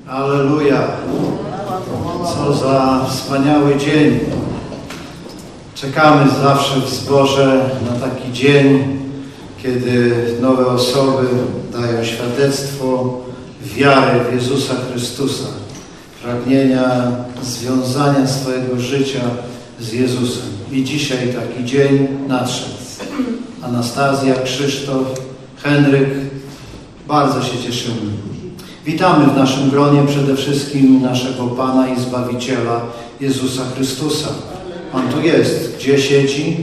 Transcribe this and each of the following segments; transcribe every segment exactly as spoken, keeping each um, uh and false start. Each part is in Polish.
Alleluja! Co za wspaniały dzień. Czekamy zawsze w zborze na taki dzień, kiedy nowe osoby dają świadectwo wiary w Jezusa Chrystusa, pragnienia związania swojego życia z Jezusem. I dzisiaj taki dzień nadszedł. Anastazja, Krzysztof, Henryk, bardzo się cieszymy. Witamy w naszym gronie przede wszystkim naszego Pana i Zbawiciela Jezusa Chrystusa. On tu jest. Gdzie siedzi?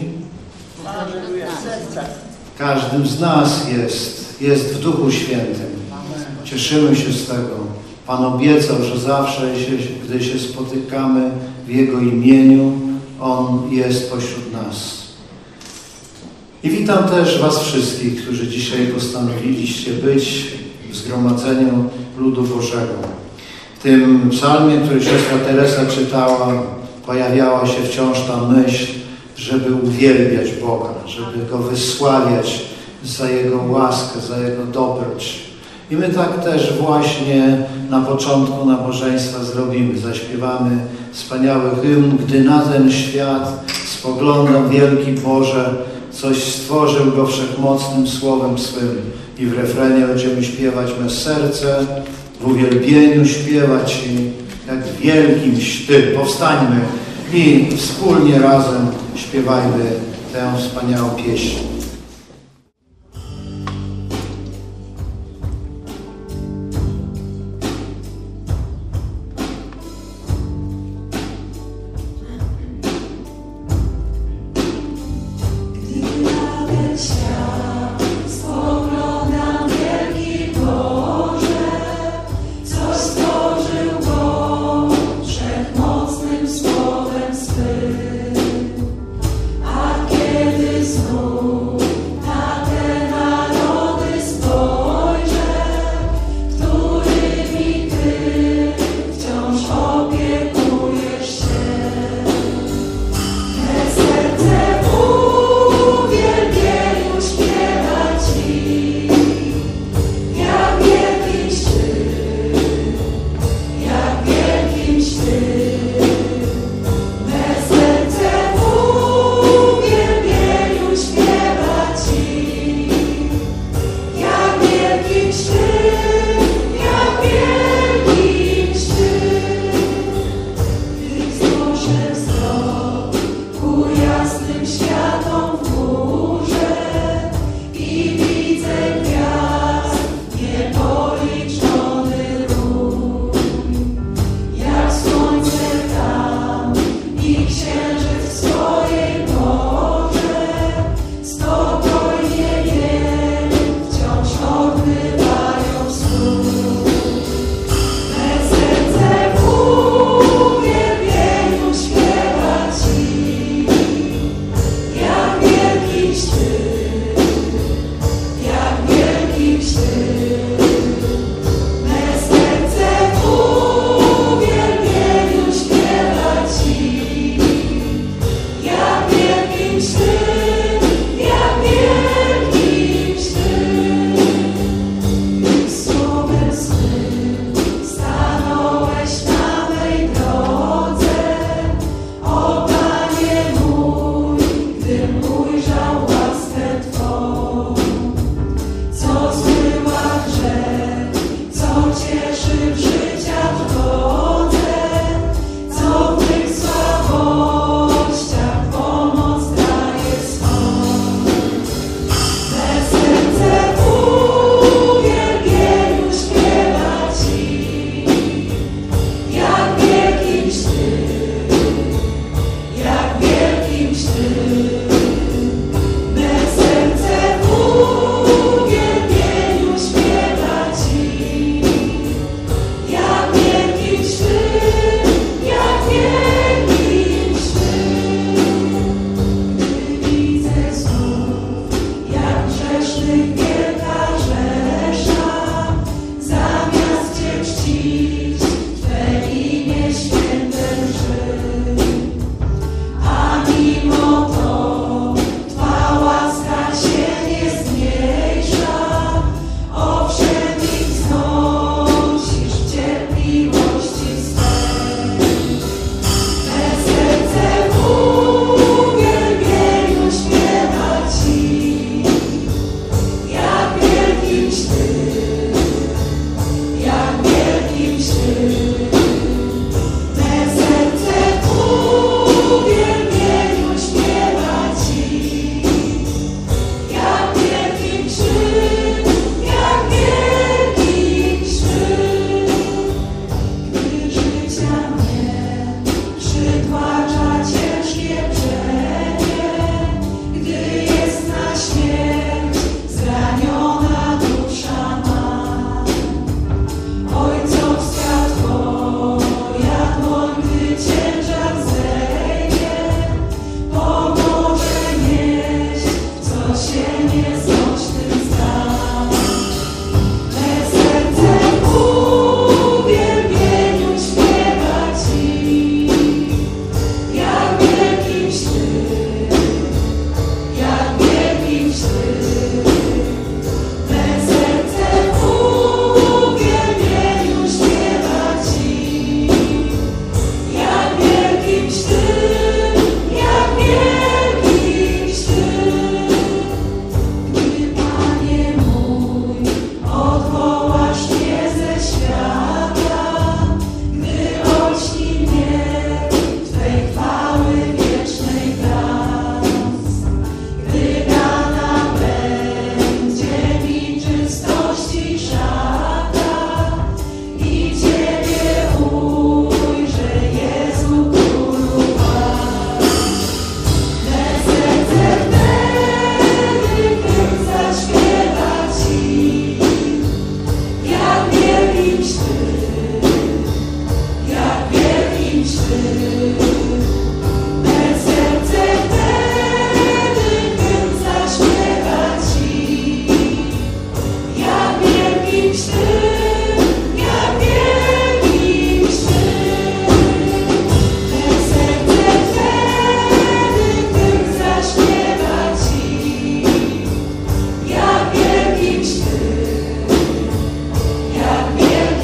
W każdym z nas jest. Jest w Duchu Świętym. Cieszymy się z tego. Pan obiecał, że zawsze, gdy się spotykamy w Jego imieniu, On jest pośród nas. I witam też Was wszystkich, którzy dzisiaj postanowiliście być w zgromadzeniu ludu Bożego. W tym psalmie, który siostra Teresa czytała, pojawiała się wciąż ta myśl, żeby uwielbiać Boga, żeby Go wysławiać za Jego łaskę, za Jego dobroć. I my tak też właśnie na początku nabożeństwa zrobimy. Zaśpiewamy wspaniały hymn, gdy na ten świat spoglądam, wielki Boże, coś stworzył Go wszechmocnym słowem swym. I w refrenie będziemy śpiewać me serce, w uwielbieniu śpiewać i jak w wielkimś Ty. Powstańmy i wspólnie razem śpiewajmy tę wspaniałą pieśń. Słowem swym, a kiedy znów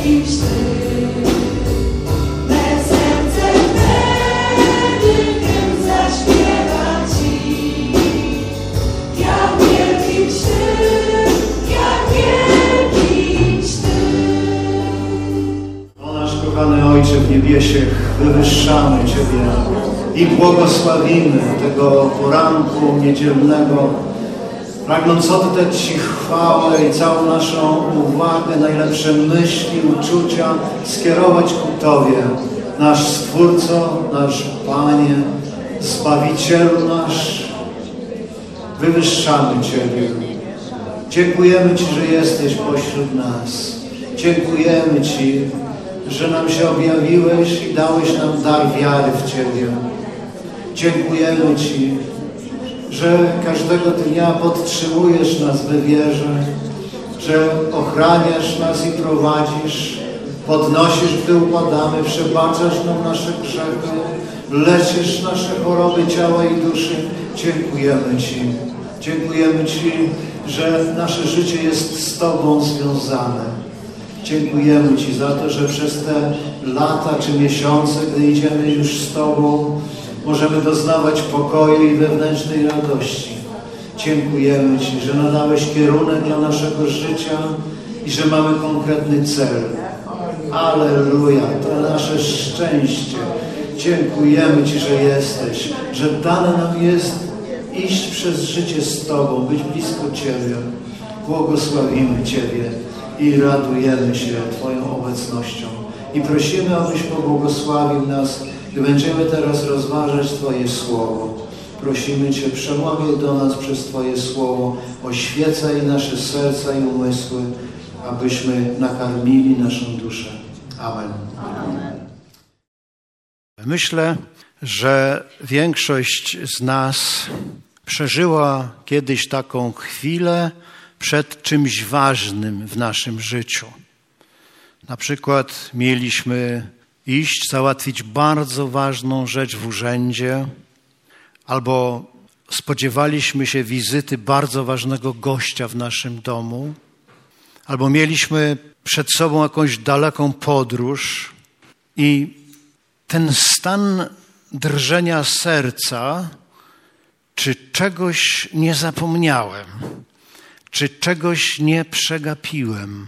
Ojcze w niebiesie, wywyższamy Ciebie i błogosławimy tego poranku niedzielnego, pragnąc oddać Ci chwałę i całą naszą uwagę, najlepsze myśli, uczucia skierować ku Tobie, nasz Stwórco, nasz Panie, Zbawicielu nasz. Wywyższamy Ciebie. Dziękujemy Ci, że jesteś pośród nas. Dziękujemy Ci, że nam się objawiłeś i dałeś nam dar wiary w Ciebie. Dziękujemy Ci, że każdego dnia podtrzymujesz nas we wierze, że ochraniasz nas i prowadzisz, podnosisz, gdy upadamy, przebaczasz nam nasze grzechy, leczysz nasze choroby ciała i duszy. Dziękujemy Ci. Dziękujemy Ci, że nasze życie jest z Tobą związane. Dziękujemy Ci za to, że przez te lata czy miesiące, gdy idziemy już z Tobą, możemy doznawać pokoju i wewnętrznej radości. Dziękujemy Ci, że nadałeś kierunek dla naszego życia i że mamy konkretny cel. Alleluja, to nasze szczęście. Dziękujemy Ci, że jesteś, że dane nam jest iść przez życie z Tobą, być blisko Ciebie. Błogosławimy Ciebie i radujemy się Twoją obecnością. I prosimy, abyś pobłogosławił nas, gdy będziemy teraz rozważać Twoje Słowo. Prosimy Cię, przemawiaj do nas przez Twoje Słowo, oświecaj nasze serca i umysły, abyśmy nakarmili naszą duszę. Amen. Amen. Myślę, że większość z nas przeżyła kiedyś taką chwilę przed czymś ważnym w naszym życiu. Na przykład mieliśmy iść, załatwić bardzo ważną rzecz w urzędzie, albo spodziewaliśmy się wizyty bardzo ważnego gościa w naszym domu, albo mieliśmy przed sobą jakąś daleką podróż i ten stan drżenia serca, czy czegoś nie zapomniałem, czy czegoś nie przegapiłem,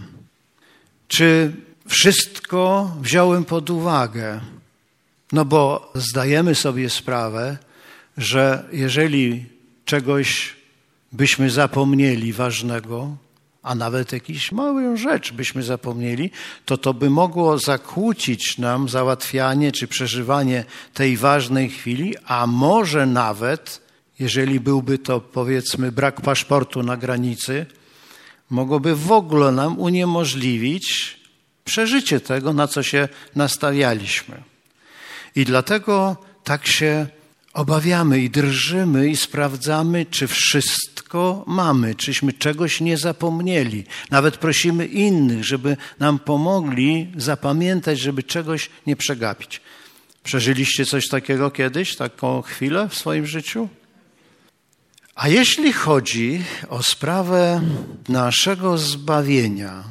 czy wszystko wziąłem pod uwagę. No bo zdajemy sobie sprawę, że jeżeli czegoś byśmy zapomnieli ważnego, a nawet jakąś małą rzecz byśmy zapomnieli, to to by mogło zakłócić nam załatwianie czy przeżywanie tej ważnej chwili, a może nawet, jeżeli byłby to, powiedzmy, brak paszportu na granicy, mogłoby w ogóle nam uniemożliwić przeżycie tego, na co się nastawialiśmy. I dlatego tak się obawiamy i drżymy i sprawdzamy, czy wszystko mamy, czyśmy czegoś nie zapomnieli. Nawet prosimy innych, żeby nam pomogli zapamiętać, żeby czegoś nie przegapić. Przeżyliście coś takiego kiedyś, taką chwilę w swoim życiu? A jeśli chodzi o sprawę naszego zbawienia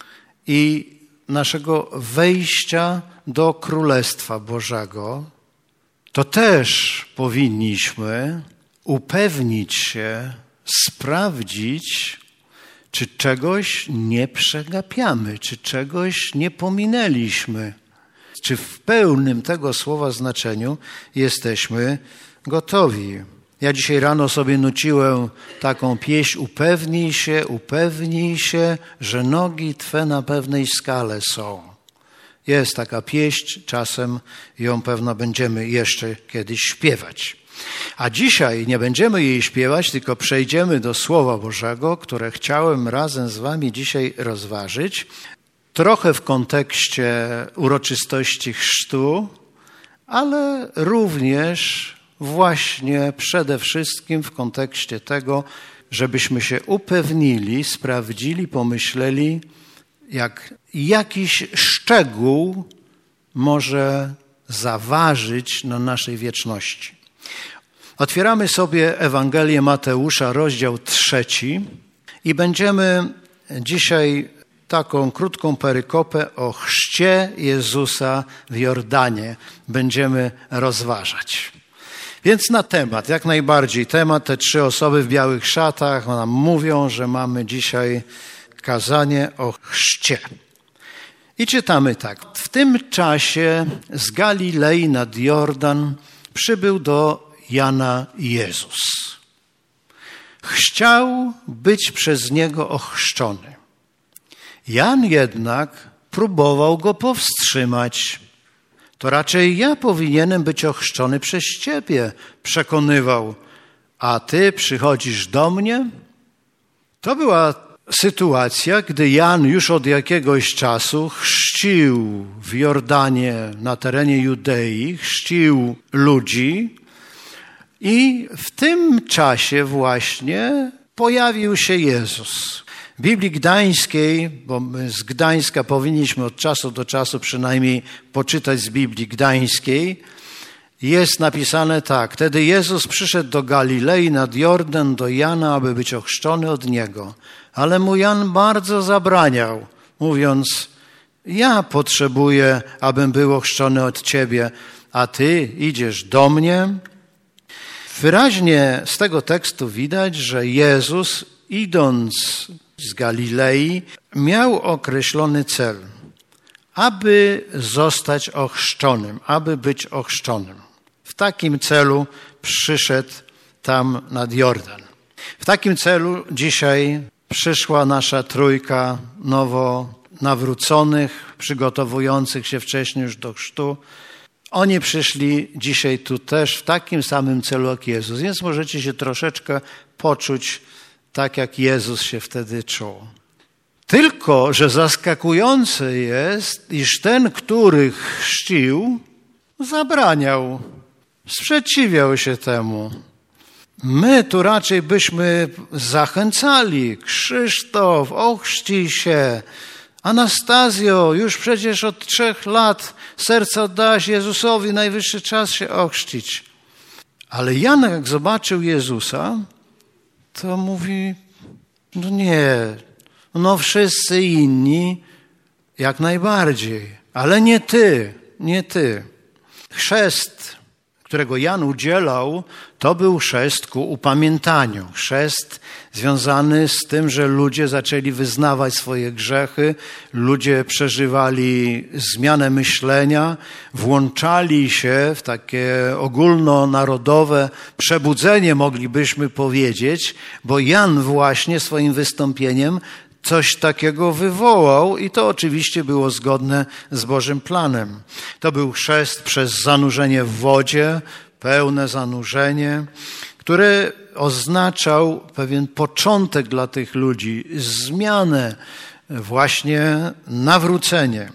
i naszego wejścia do Królestwa Bożego, to też powinniśmy upewnić się, sprawdzić, czy czegoś nie przegapiamy, czy czegoś nie pominęliśmy, czy w pełnym tego słowa znaczeniu jesteśmy gotowi. Ja dzisiaj rano sobie nuciłem taką pieśń: upewnij się, upewnij się, że nogi Twe na pewnej skale są. Jest taka pieśń, czasem ją pewno będziemy jeszcze kiedyś śpiewać. A dzisiaj nie będziemy jej śpiewać, tylko przejdziemy do Słowa Bożego, które chciałem razem z Wami dzisiaj rozważyć. Trochę w kontekście uroczystości chrztu, ale również właśnie przede wszystkim w kontekście tego, żebyśmy się upewnili, sprawdzili, pomyśleli, jak jakiś szczegół może zaważyć na naszej wieczności. Otwieramy sobie Ewangelię Mateusza, rozdział trzeci i będziemy dzisiaj taką krótką perykopę o chrzcie Jezusa w Jordanie będziemy rozważać. Więc na temat, jak najbardziej temat, te trzy osoby w białych szatach nam mówią, że mamy dzisiaj kazanie o chrzcie. I czytamy tak. W tym czasie z Galilei nad Jordan przybył do Jana Jezus. Chciał być przez niego ochrzczony. Jan jednak próbował go powstrzymać. To raczej ja powinienem być ochrzczony przez ciebie, przekonywał. A ty przychodzisz do mnie? To była sytuacja, gdy Jan już od jakiegoś czasu chrzcił w Jordanie, na terenie Judei, chrzcił ludzi i w tym czasie właśnie pojawił się Jezus. W Biblii Gdańskiej, bo my z Gdańska powinniśmy od czasu do czasu przynajmniej poczytać z Biblii Gdańskiej, jest napisane tak. Wtedy Jezus przyszedł do Galilei nad Jordan, do Jana, aby być ochrzczony od Niego. Ale mu Jan bardzo zabraniał, mówiąc, ja potrzebuję, abym był ochrzczony od Ciebie, a Ty idziesz do mnie. Wyraźnie z tego tekstu widać, że Jezus, idąc z Galilei, miał określony cel, aby zostać ochrzczonym, aby być ochrzczonym. W takim celu przyszedł tam nad Jordan. W takim celu dzisiaj przyszła nasza trójka nowo nawróconych, przygotowujących się wcześniej już do chrztu. Oni przyszli dzisiaj tu też w takim samym celu jak Jezus, więc możecie się troszeczkę poczuć tak, jak Jezus się wtedy czuł. Tylko że zaskakujące jest, iż ten, który chrzcił, zabraniał, sprzeciwiał się temu. My tu raczej byśmy zachęcali. Krzysztof, ochrzcij się. Anastazjo, już przecież od trzech lat serce oddałaś Jezusowi, najwyższy czas się ochrzcić. Ale Jan, jak zobaczył Jezusa, to mówi, no nie, no wszyscy inni jak najbardziej, ale nie ty, nie ty. Chrzest, którego Jan udzielał, to był chrzest ku upamiętaniu. Chrzest związany z tym, że ludzie zaczęli wyznawać swoje grzechy, ludzie przeżywali zmianę myślenia, włączali się w takie ogólnonarodowe przebudzenie, moglibyśmy powiedzieć, bo Jan właśnie swoim wystąpieniem coś takiego wywołał i to oczywiście było zgodne z Bożym planem. To był chrzest przez zanurzenie w wodzie, pełne zanurzenie, które oznaczał pewien początek dla tych ludzi, zmianę, właśnie nawrócenie.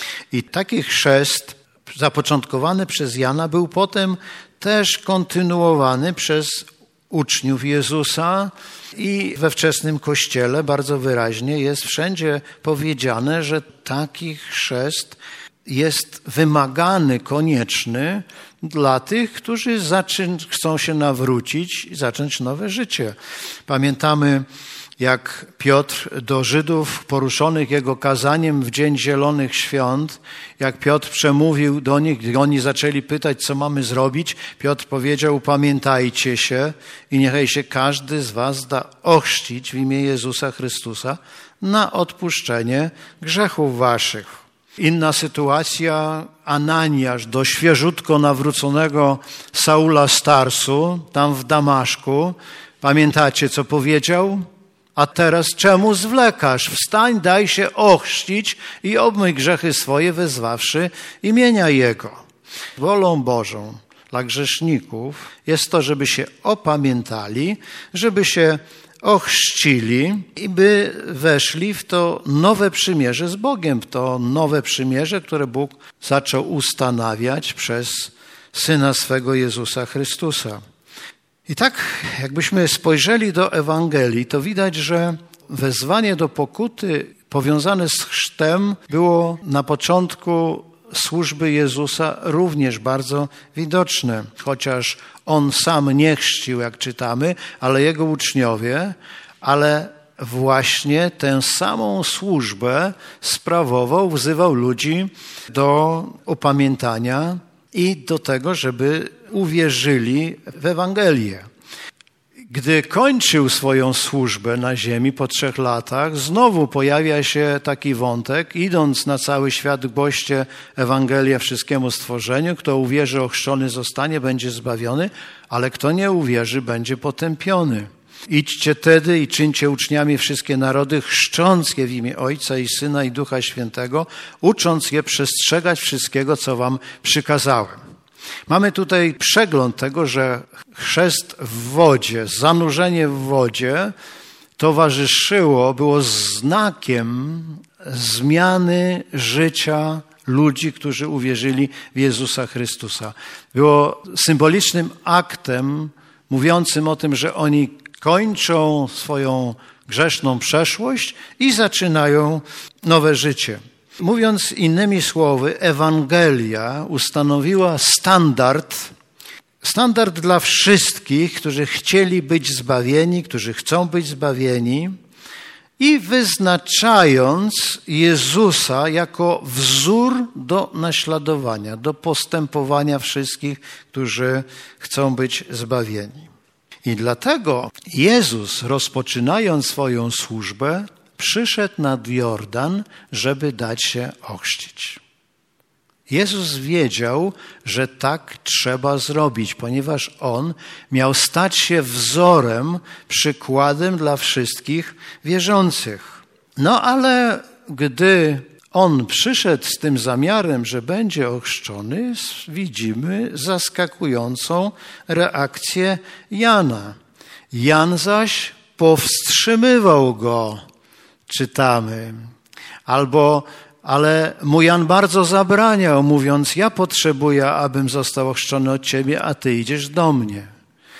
I taki chrzest zapoczątkowany przez Jana był potem też kontynuowany przez uczniów Jezusa i we wczesnym Kościele bardzo wyraźnie jest wszędzie powiedziane, że taki chrzest jest wymagany, konieczny dla tych, którzy zaczyn- chcą się nawrócić i zacząć nowe życie. Pamiętamy, jak Piotr do Żydów poruszonych jego kazaniem w Dzień Zielonych Świąt, jak Piotr przemówił do nich, gdy oni zaczęli pytać, co mamy zrobić, Piotr powiedział, upamiętajcie się i niechaj się każdy z was da ochrzcić w imię Jezusa Chrystusa na odpuszczenie grzechów waszych. Inna sytuacja, Ananiasz do świeżutko nawróconego Saula z Tarsu, tam w Damaszku. Pamiętacie, co powiedział? A teraz czemu zwlekasz? Wstań, daj się ochrzcić i obmyj grzechy swoje, wezwawszy imienia Jego. Wolą Bożą dla grzeszników jest to, żeby się opamiętali, żeby się ochrzcili i by weszli w to nowe przymierze z Bogiem, w to nowe przymierze, które Bóg zaczął ustanawiać przez Syna swego Jezusa Chrystusa. I tak jakbyśmy spojrzeli do Ewangelii, to widać, że wezwanie do pokuty powiązane z chrztem było na początku służby Jezusa również bardzo widoczne. Chociaż On sam nie chrzcił, jak czytamy, ale Jego uczniowie, ale właśnie tę samą służbę sprawował, wzywał ludzi do upamiętania i do tego, żeby uwierzyli w Ewangelię. Gdy kończył swoją służbę na ziemi po trzech latach, znowu pojawia się taki wątek, idąc na cały świat, głoście Ewangelię wszystkiemu stworzeniu, kto uwierzy, ochrzczony zostanie, będzie zbawiony, ale kto nie uwierzy, będzie potępiony. Idźcie tedy i czyńcie uczniami wszystkie narody, chrzcząc je w imię Ojca i Syna i Ducha Świętego, ucząc je przestrzegać wszystkiego, co wam przykazałem. Mamy tutaj przegląd tego, że chrzest w wodzie, zanurzenie w wodzie towarzyszyło, było znakiem zmiany życia ludzi, którzy uwierzyli w Jezusa Chrystusa. Było symbolicznym aktem mówiącym o tym, że oni kończą swoją grzeszną przeszłość i zaczynają nowe życie. Mówiąc innymi słowy, Ewangelia ustanowiła standard, standard dla wszystkich, którzy chcieli być zbawieni, którzy chcą być zbawieni i wyznaczając Jezusa jako wzór do naśladowania, do postępowania wszystkich, którzy chcą być zbawieni. I dlatego Jezus, rozpoczynając swoją służbę, przyszedł nad Jordan, żeby dać się ochrzcić. Jezus wiedział, że tak trzeba zrobić, ponieważ On miał stać się wzorem, przykładem dla wszystkich wierzących. No ale gdy On przyszedł z tym zamiarem, że będzie ochrzczony, widzimy zaskakującą reakcję Jana. Jan zaś powstrzymywał go, czytamy, albo, ale mu Jan bardzo zabraniał, mówiąc, ja potrzebuję, abym został ochrzczony od ciebie, a ty idziesz do mnie.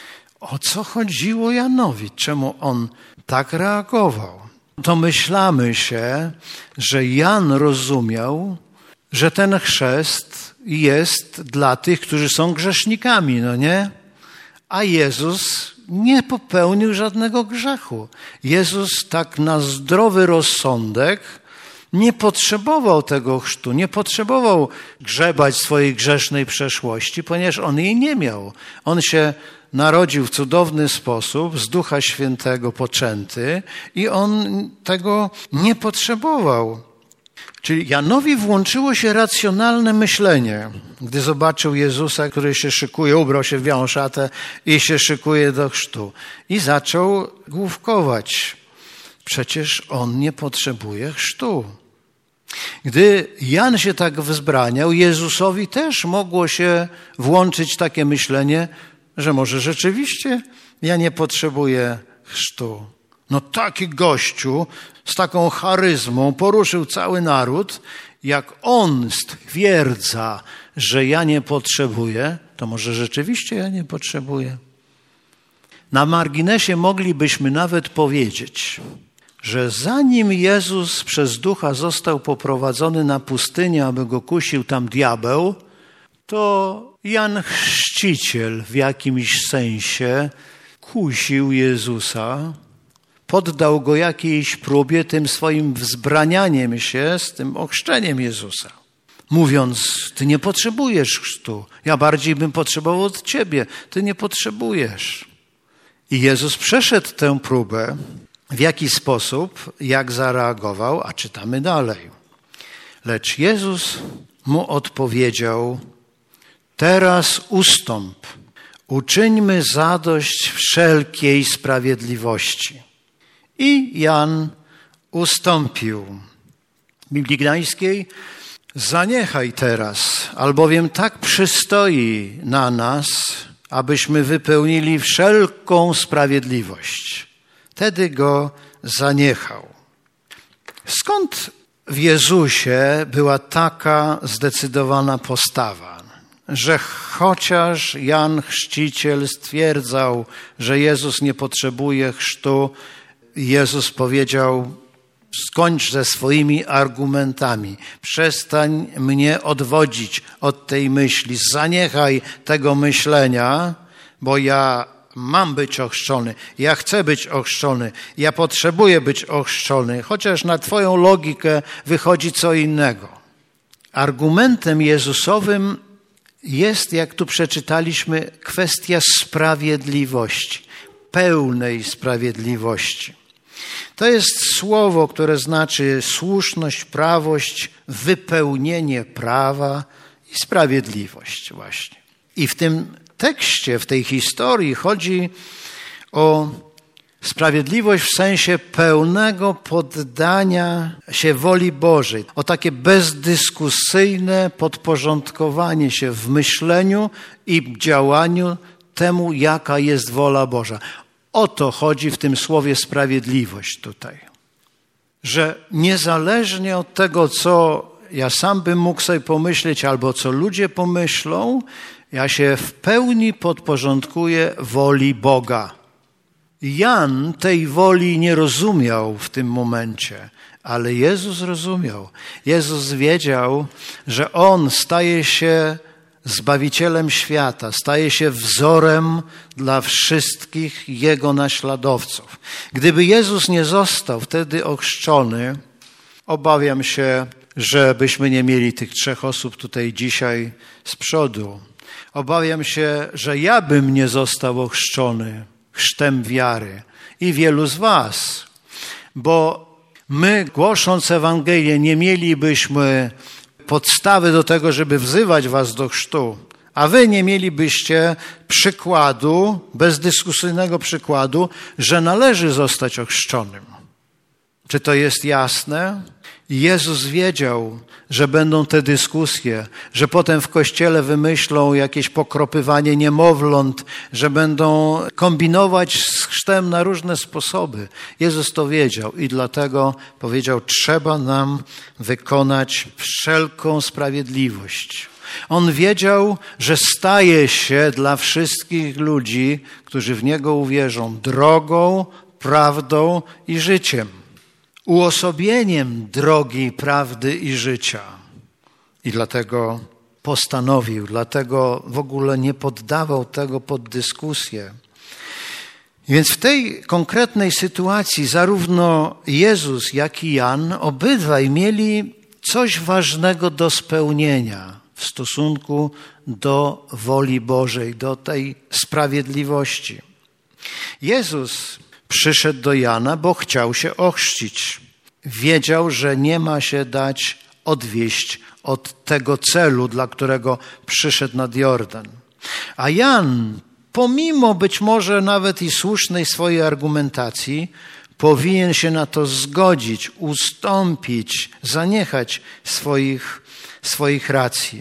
O co chodziło Janowi? Czemu on tak reagował? Domyślamy się, że Jan rozumiał, że ten chrzest jest dla tych, którzy są grzesznikami, no nie? A Jezus nie popełnił żadnego grzechu. Jezus tak na zdrowy rozsądek nie potrzebował tego chrztu, nie potrzebował grzebać swojej grzesznej przeszłości, ponieważ on jej nie miał. On się narodził w cudowny sposób, z Ducha Świętego poczęty i on tego nie potrzebował. Czyli Janowi włączyło się racjonalne myślenie, gdy zobaczył Jezusa, który się szykuje, ubrał się w białą szatę i się szykuje do chrztu. I zaczął główkować. Przecież on nie potrzebuje chrztu. Gdy Jan się tak wzbraniał, Jezusowi też mogło się włączyć takie myślenie, że może rzeczywiście ja nie potrzebuję chrztu. No taki gościu z taką charyzmą poruszył cały naród. Jak on stwierdza, że ja nie potrzebuję, to może rzeczywiście ja nie potrzebuję. Na marginesie moglibyśmy nawet powiedzieć, że zanim Jezus przez Ducha został poprowadzony na pustynię, aby go kusił tam diabeł, to Jan Chrzciciel w jakimś sensie kusił Jezusa, poddał go jakiejś próbie tym swoim wzbranianiem się z tym ochrzczeniem Jezusa. Mówiąc, ty nie potrzebujesz chrztu, ja bardziej bym potrzebował od ciebie, ty nie potrzebujesz. I Jezus przeszedł tę próbę. W jaki sposób, jak zareagował, a czytamy dalej. Lecz Jezus mu odpowiedział, teraz ustąp, uczyńmy zadość wszelkiej sprawiedliwości. I Jan ustąpił. W Biblii Gdańskiej zaniechaj teraz, albowiem tak przystoi na nas, abyśmy wypełnili wszelką sprawiedliwość. Wtedy go zaniechał. Skąd w Jezusie była taka zdecydowana postawa, że chociaż Jan Chrzciciel stwierdzał, że Jezus nie potrzebuje chrztu, Jezus powiedział, skończ ze swoimi argumentami, przestań mnie odwodzić od tej myśli, zaniechaj tego myślenia, bo ja mam być ochrzczony, ja chcę być ochrzczony, ja potrzebuję być ochrzczony, chociaż na twoją logikę wychodzi co innego. Argumentem Jezusowym jest, jak tu przeczytaliśmy, kwestia sprawiedliwości, pełnej sprawiedliwości. To jest słowo, które znaczy słuszność, prawość, wypełnienie prawa i sprawiedliwość właśnie. I w tym tekście, w tej historii chodzi o sprawiedliwość w sensie pełnego poddania się woli Bożej, o takie bezdyskusyjne podporządkowanie się w myśleniu i działaniu temu, jaka jest wola Boża. O to chodzi w tym słowie sprawiedliwość tutaj. Że niezależnie od tego, co ja sam bym mógł sobie pomyśleć, albo co ludzie pomyślą, ja się w pełni podporządkuję woli Boga. Jan tej woli nie rozumiał w tym momencie, ale Jezus rozumiał. Jezus wiedział, że On staje się Zbawicielem świata, staje się wzorem dla wszystkich Jego naśladowców. Gdyby Jezus nie został wtedy ochrzczony, obawiam się, że byśmy nie mieli tych trzech osób tutaj dzisiaj z przodu. Obawiam się, że ja bym nie został ochrzczony chrztem wiary i wielu z was, bo my, głosząc Ewangelię, nie mielibyśmy podstawy do tego, żeby wzywać was do chrztu, a wy nie mielibyście przykładu, bezdyskusyjnego przykładu, że należy zostać ochrzczonym. Czy to jest jasne? Jezus wiedział, że będą te dyskusje, że potem w Kościele wymyślą jakieś pokropywanie niemowląt, że będą kombinować z chrztem na różne sposoby. Jezus to wiedział i dlatego powiedział, trzeba nam wykonać wszelką sprawiedliwość. On wiedział, że staje się dla wszystkich ludzi, którzy w Niego uwierzą, drogą, prawdą i życiem. Uosobieniem drogi, prawdy i życia. I dlatego postanowił, dlatego w ogóle nie poddawał tego pod dyskusję. Więc w tej konkretnej sytuacji zarówno Jezus, jak i Jan, obydwaj mieli coś ważnego do spełnienia w stosunku do woli Bożej, do tej sprawiedliwości. Jezus przyszedł do Jana, bo chciał się ochrzcić. Wiedział, że nie ma się dać odwieść od tego celu, dla którego przyszedł nad Jordan. A Jan, pomimo być może nawet i słusznej swojej argumentacji, powinien się na to zgodzić, ustąpić, zaniechać swoich, swoich racji.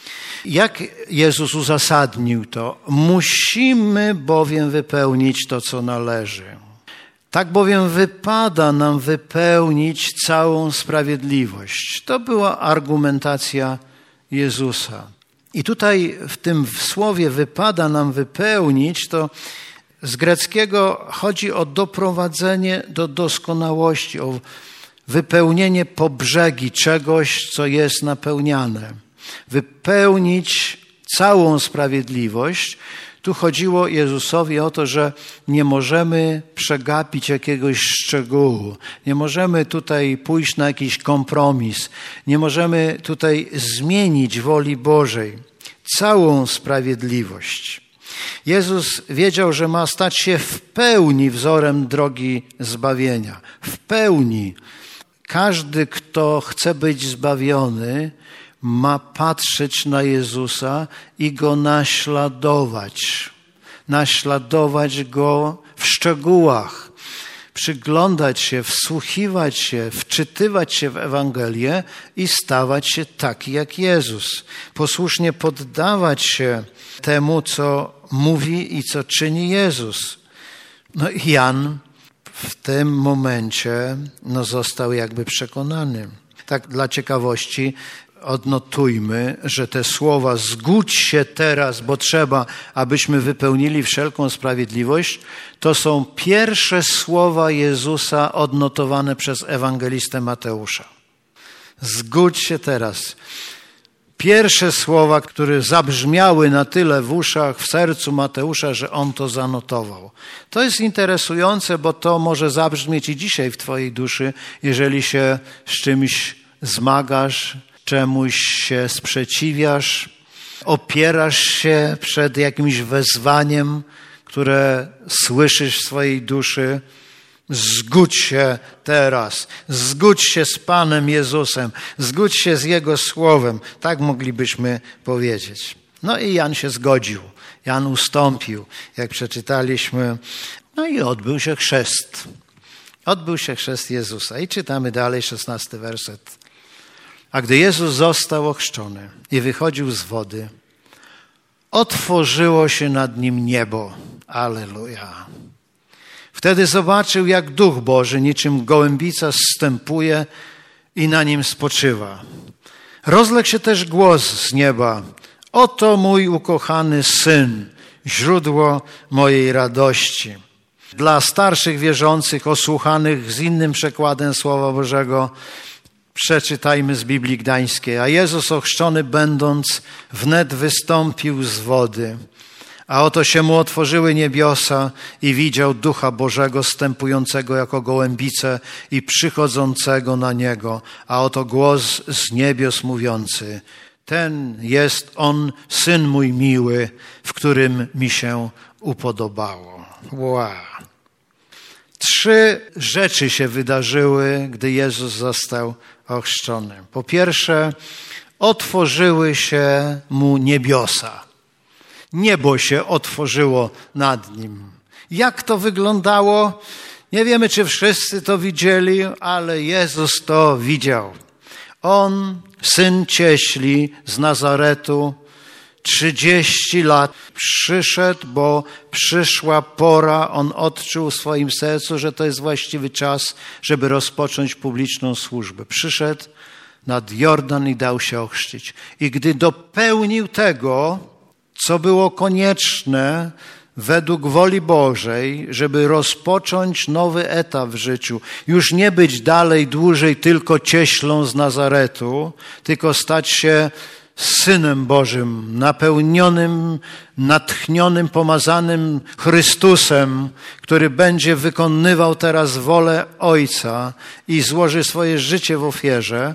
Jak Jezus uzasadnił to? Musimy bowiem wypełnić to, co należy. Tak bowiem wypada nam wypełnić całą sprawiedliwość. To była argumentacja Jezusa. I tutaj w tym słowie wypada nam wypełnić, to z greckiego chodzi o doprowadzenie do doskonałości, o wypełnienie po brzegi czegoś, co jest napełniane. Wypełnić całą sprawiedliwość. Tu chodziło Jezusowi o to, że nie możemy przegapić jakiegoś szczegółu. Nie możemy tutaj pójść na jakiś kompromis. Nie możemy tutaj zmienić woli Bożej. Całą sprawiedliwość. Jezus wiedział, że ma stać się w pełni wzorem drogi zbawienia. W pełni. Każdy, kto chce być zbawiony, ma patrzeć na Jezusa i Go naśladować. Naśladować Go w szczegółach. Przyglądać się, wsłuchiwać się, wczytywać się w Ewangelię i stawać się taki jak Jezus. Posłusznie poddawać się temu, co mówi i co czyni Jezus. No i Jan w tym momencie no, został jakby przekonany. Tak dla ciekawości odnotujmy, że te słowa zgódź się teraz, bo trzeba, abyśmy wypełnili wszelką sprawiedliwość, to są pierwsze słowa Jezusa odnotowane przez ewangelistę Mateusza. Zgódź się teraz. pierwsze słowa, które zabrzmiały na tyle w uszach, w sercu Mateusza, że on to zanotował. To jest interesujące, bo to może zabrzmieć i dzisiaj w twojej duszy, jeżeli się z czymś zmagasz, czemuś się sprzeciwiasz, opierasz się przed jakimś wezwaniem, które słyszysz w swojej duszy. Zgódź się teraz, zgódź się z Panem Jezusem, zgódź się z Jego Słowem. Tak moglibyśmy powiedzieć. No i Jan się zgodził, Jan ustąpił, jak przeczytaliśmy. No i odbył się chrzest. Odbył się chrzest Jezusa. I czytamy dalej, szesnasty werset. A gdy Jezus został ochrzczony i wychodził z wody, otworzyło się nad nim niebo. Alleluja. Wtedy zobaczył, jak Duch Boży niczym gołębica zstępuje i na nim spoczywa. Rozległ się też głos z nieba. Oto mój ukochany Syn, źródło mojej radości. Dla starszych wierzących, osłuchanych z innym przekładem Słowa Bożego, przeczytajmy z Biblii Gdańskiej. A Jezus ochrzczony będąc, wnet wystąpił z wody. A oto się mu otworzyły niebiosa i widział Ducha Bożego stępującego jako gołębicę i przychodzącego na niego. A oto głos z niebios mówiący: ten jest on, Syn mój miły, w którym mi się upodobało. Wow. Trzy rzeczy się wydarzyły, gdy Jezus został ochrzczony. Po pierwsze, otworzyły się mu niebiosa. Niebo się otworzyło nad nim. Jak to wyglądało? Nie wiemy, czy wszyscy to widzieli, ale Jezus to widział. On, syn cieśli z Nazaretu, trzydzieści lat przyszedł, bo przyszła pora. On odczuł w swoim sercu, że to jest właściwy czas, żeby rozpocząć publiczną służbę. Przyszedł nad Jordan i dał się ochrzcić. I gdy dopełnił tego, co było konieczne według woli Bożej, żeby rozpocząć nowy etap w życiu, już nie być dalej dłużej tylko cieślą z Nazaretu, tylko stać się Synem Bożym, napełnionym, natchnionym, pomazanym Chrystusem, który będzie wykonywał teraz wolę Ojca i złoży swoje życie w ofierze.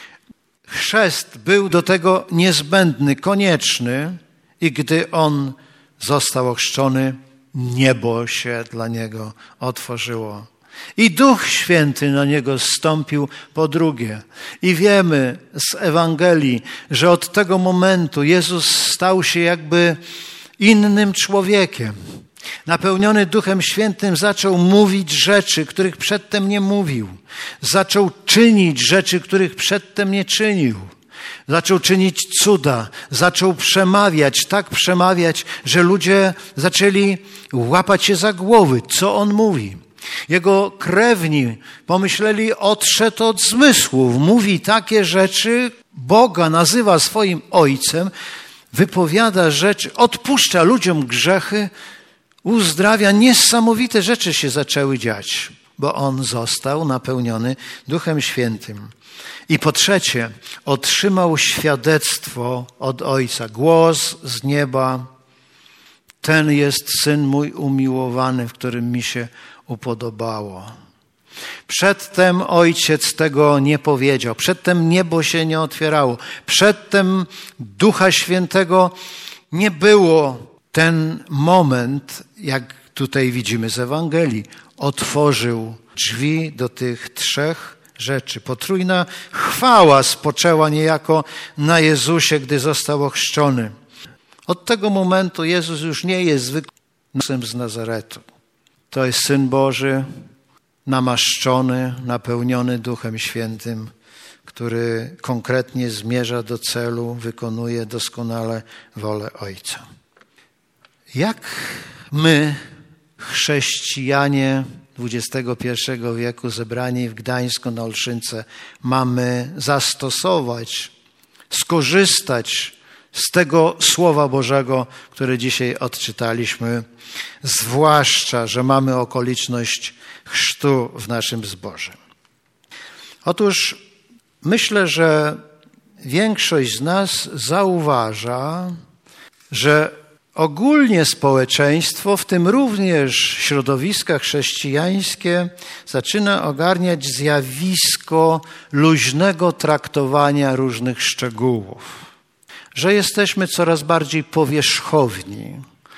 Chrzest był do tego niezbędny, konieczny i gdy on został ochrzczony, niebo się dla niego otworzyło. I Duch Święty na niego zstąpił po drugie. I wiemy z Ewangelii, że od tego momentu Jezus stał się jakby innym człowiekiem. Napełniony Duchem Świętym zaczął mówić rzeczy, których przedtem nie mówił. Zaczął czynić rzeczy, których przedtem nie czynił. Zaczął czynić cuda, zaczął przemawiać, tak przemawiać, że ludzie zaczęli łapać się za głowy, co on mówi. Jego krewni pomyśleli, odszedł od zmysłów, mówi takie rzeczy, Boga nazywa swoim Ojcem, wypowiada rzeczy, odpuszcza ludziom grzechy, uzdrawia. Niesamowite rzeczy się zaczęły dziać, bo on został napełniony Duchem Świętym. I po trzecie, otrzymał świadectwo od Ojca, głos z nieba. Ten jest Syn mój umiłowany, w którym mi się upodobało. Przedtem Ojciec tego nie powiedział. Przedtem niebo się nie otwierało. Przedtem Ducha Świętego nie było. Ten moment, jak tutaj widzimy z Ewangelii, otworzył drzwi do tych trzech rzeczy. Potrójna chwała spoczęła niejako na Jezusie, gdy został ochrzczony. Od tego momentu Jezus już nie jest zwykłym z Nazaretu. To jest Syn Boży, namaszczony, napełniony Duchem Świętym, który konkretnie zmierza do celu, wykonuje doskonale wolę Ojca. Jak my, chrześcijanie dwudziestego pierwszego wieku, zebrani w Gdańsku na Olszynce, mamy zastosować, skorzystać z tego Słowa Bożego, które dzisiaj odczytaliśmy, zwłaszcza, że mamy okoliczność chrztu w naszym zborze. Otóż myślę, że większość z nas zauważa, że ogólnie społeczeństwo, w tym również środowiska chrześcijańskie, zaczyna ogarniać zjawisko luźnego traktowania różnych szczegółów. Że jesteśmy coraz bardziej powierzchowni,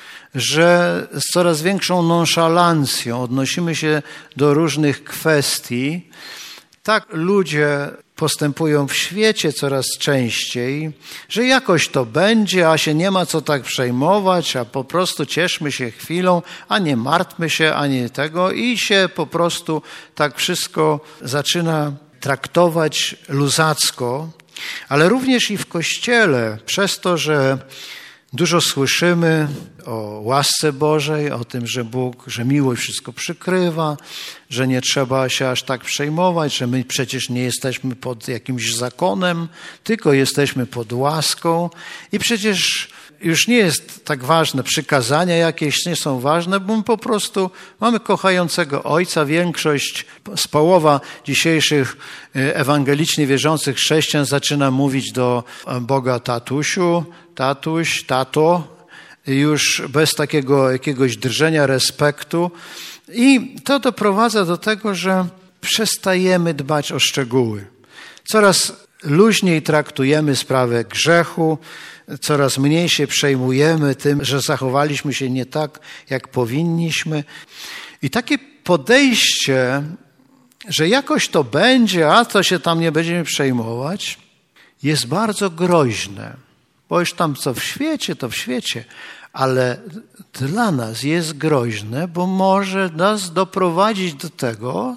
że z coraz większą nonszalancją odnosimy się do różnych kwestii. Tak ludzie postępują w świecie coraz częściej, że jakoś to będzie, a się nie ma co tak przejmować, a po prostu cieszmy się chwilą, a nie martwmy się, a nie tego i się po prostu tak wszystko zaczyna traktować luzacko, ale również i w Kościele, przez to, że dużo słyszymy o łasce Bożej, o tym, że Bóg, że miłość wszystko przykrywa, że nie trzeba się aż tak przejmować, że my przecież nie jesteśmy pod jakimś zakonem, tylko jesteśmy pod łaską i przecież już nie jest tak ważne, przykazania jakieś nie są ważne, bo my po prostu mamy kochającego Ojca. Większość, z połowa dzisiejszych ewangelicznie wierzących chrześcijan zaczyna mówić do Boga tatusiu, tatuś, tato, już bez takiego jakiegoś drżenia respektu. I to doprowadza do tego, że przestajemy dbać o szczegóły. Coraz luźniej traktujemy sprawę grzechu, coraz mniej się przejmujemy tym, że zachowaliśmy się nie tak, jak powinniśmy. I takie podejście, że jakoś to będzie, a to się tam nie będziemy przejmować, jest bardzo groźne. Bo już tam co w świecie, to w świecie. Ale dla nas jest groźne, bo może nas doprowadzić do tego,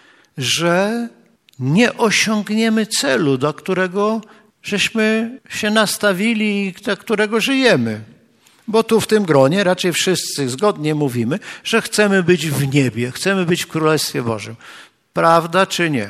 że nie osiągniemy celu, do którego żeśmy się nastawili i do którego żyjemy. Bo tu w tym gronie raczej wszyscy zgodnie mówimy, że chcemy być w niebie, chcemy być w Królestwie Bożym. Prawda czy nie?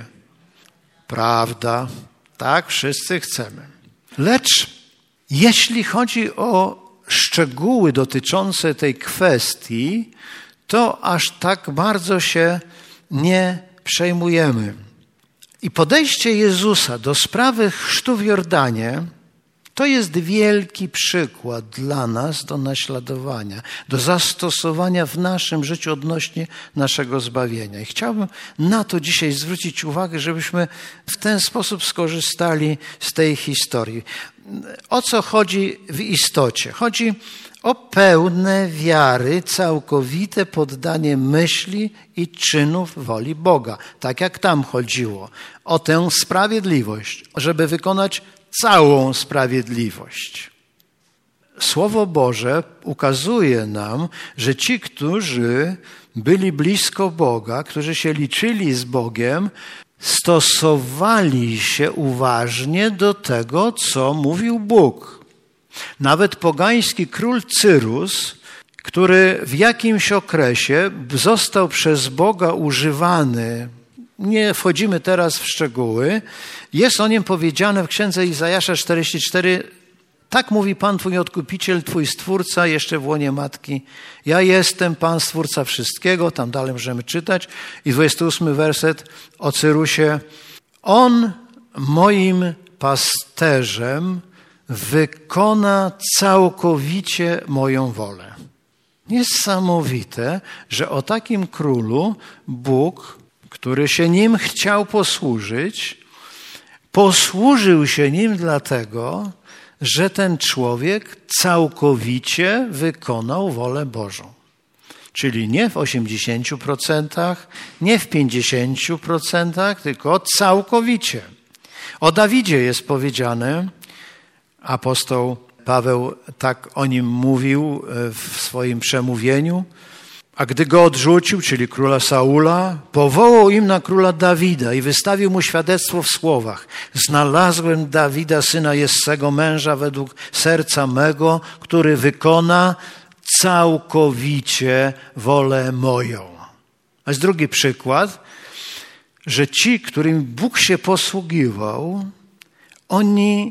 Prawda. Tak, wszyscy chcemy. Lecz jeśli chodzi o szczegóły dotyczące tej kwestii, to aż tak bardzo się nie przejmujemy. I podejście Jezusa do sprawy chrztu w Jordanie to jest wielki przykład dla nas do naśladowania, do zastosowania w naszym życiu odnośnie naszego zbawienia. I chciałbym na to dzisiaj zwrócić uwagę, żebyśmy w ten sposób skorzystali z tej historii. O co chodzi w istocie? Chodzi o pełne wiary, całkowite poddanie myśli i czynów woli Boga. Tak jak tam chodziło. O tę sprawiedliwość, żeby wykonać całą sprawiedliwość. Słowo Boże ukazuje nam, że ci, którzy byli blisko Boga, którzy się liczyli z Bogiem, stosowali się uważnie do tego, co mówił Bóg. Nawet pogański król Cyrus, który w jakimś okresie został przez Boga używany, nie wchodzimy teraz w szczegóły, jest o nim powiedziane w księdze Izajasza czterdzieści cztery, tak mówi Pan Twój Odkupiciel, Twój Stwórca, jeszcze w łonie matki. Ja jestem Pan, Stwórca wszystkiego, tam dalej możemy czytać. I dwudziesty ósmy werset o Cyrusie. On moim pasterzem wykona całkowicie moją wolę. Niesamowite, że o takim królu Bóg, który się nim chciał posłużyć, posłużył się nim dlatego, że ten człowiek całkowicie wykonał wolę Bożą. Czyli nie w osiemdziesięciu procentach, nie w pięćdziesięciu procentach, tylko całkowicie. O Dawidzie jest powiedziane, apostoł Paweł tak o nim mówił w swoim przemówieniu, a gdy go odrzucił, czyli króla Saula, powołał im na króla Dawida i wystawił mu świadectwo w słowach. Znalazłem Dawida, syna Jessego, męża według serca mego, który wykona całkowicie wolę moją. A jest drugi przykład, że ci, którym Bóg się posługiwał, oni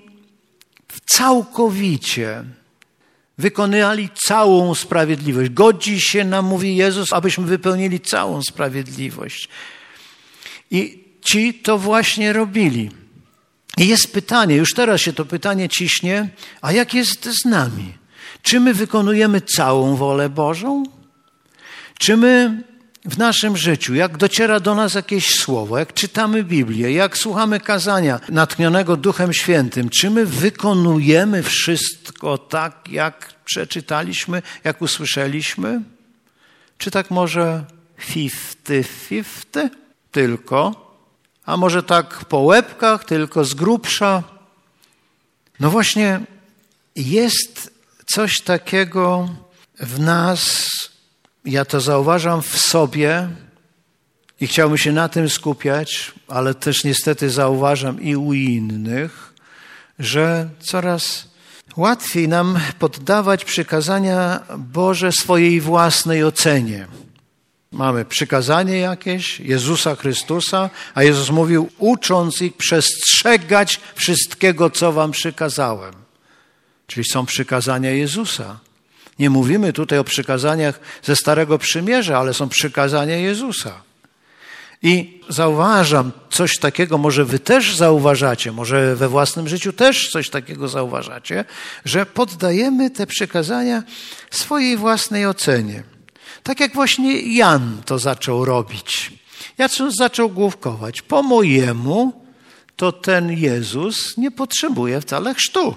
całkowicie wykonali całą sprawiedliwość. Godzi się nam, mówi Jezus, abyśmy wypełnili całą sprawiedliwość. I ci to właśnie robili. I jest pytanie, już teraz się to pytanie ciśnie, a jak jest z nami? Czy my wykonujemy całą wolę Bożą? Czy my w naszym życiu, jak dociera do nas jakieś słowo, jak czytamy Biblię, jak słuchamy kazania natchnionego Duchem Świętym, czy my wykonujemy wszystko tak, jak przeczytaliśmy, jak usłyszeliśmy? Czy tak może fifty fifty tylko? A może tak po łebkach, tylko z grubsza? No właśnie jest coś takiego w nas, ja to zauważam w sobie i chciałbym się na tym skupiać, ale też niestety zauważam i u innych, że coraz łatwiej nam poddawać przykazania Boże swojej własnej ocenie. Mamy przykazanie jakieś Jezusa Chrystusa, a Jezus mówił, ucząc ich przestrzegać wszystkiego, co wam przykazałem. Czyli są przykazania Jezusa. Nie mówimy tutaj o przykazaniach ze Starego Przymierza, ale są przykazania Jezusa. I zauważam coś takiego, może wy też zauważacie, może we własnym życiu też coś takiego zauważacie, że poddajemy te przykazania swojej własnej ocenie. Tak jak właśnie Jan to zaczął robić. Jan zaczął główkować. Po mojemu to ten Jezus nie potrzebuje wcale chrztu.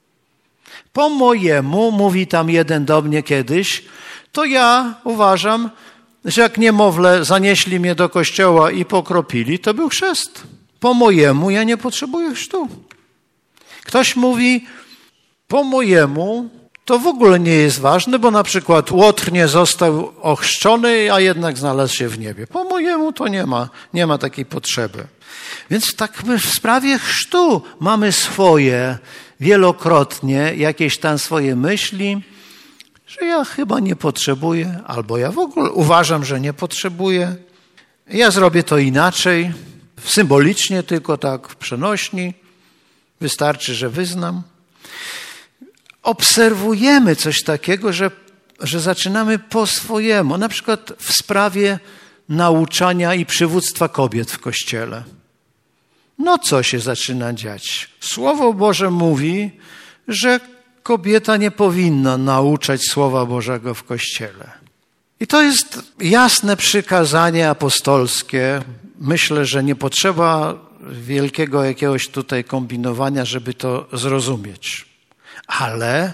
Po mojemu, mówi tam jeden do mnie kiedyś, to ja uważam, że jak niemowlę zanieśli mnie do kościoła i pokropili, to był chrzest. Po mojemu ja nie potrzebuję chrztu. Ktoś mówi, po mojemu to w ogóle nie jest ważne, bo na przykład Łotr nie został ochrzczony, a jednak znalazł się w niebie. Po mojemu to nie ma, nie ma takiej potrzeby. Więc tak my w sprawie chrztu mamy swoje wielokrotnie jakieś tam swoje myśli, że ja chyba nie potrzebuję, albo ja w ogóle uważam, że nie potrzebuję. Ja zrobię to inaczej, symbolicznie tylko tak w przenośni. Wystarczy, że wyznam. Obserwujemy coś takiego, że, że zaczynamy po swojemu. Na przykład w sprawie nauczania i przywództwa kobiet w Kościele. No co się zaczyna dziać? Słowo Boże mówi, że kobieta nie powinna nauczać Słowa Bożego w Kościele. I to jest jasne przykazanie apostolskie. Myślę, że nie potrzeba wielkiego jakiegoś tutaj kombinowania, żeby to zrozumieć. Ale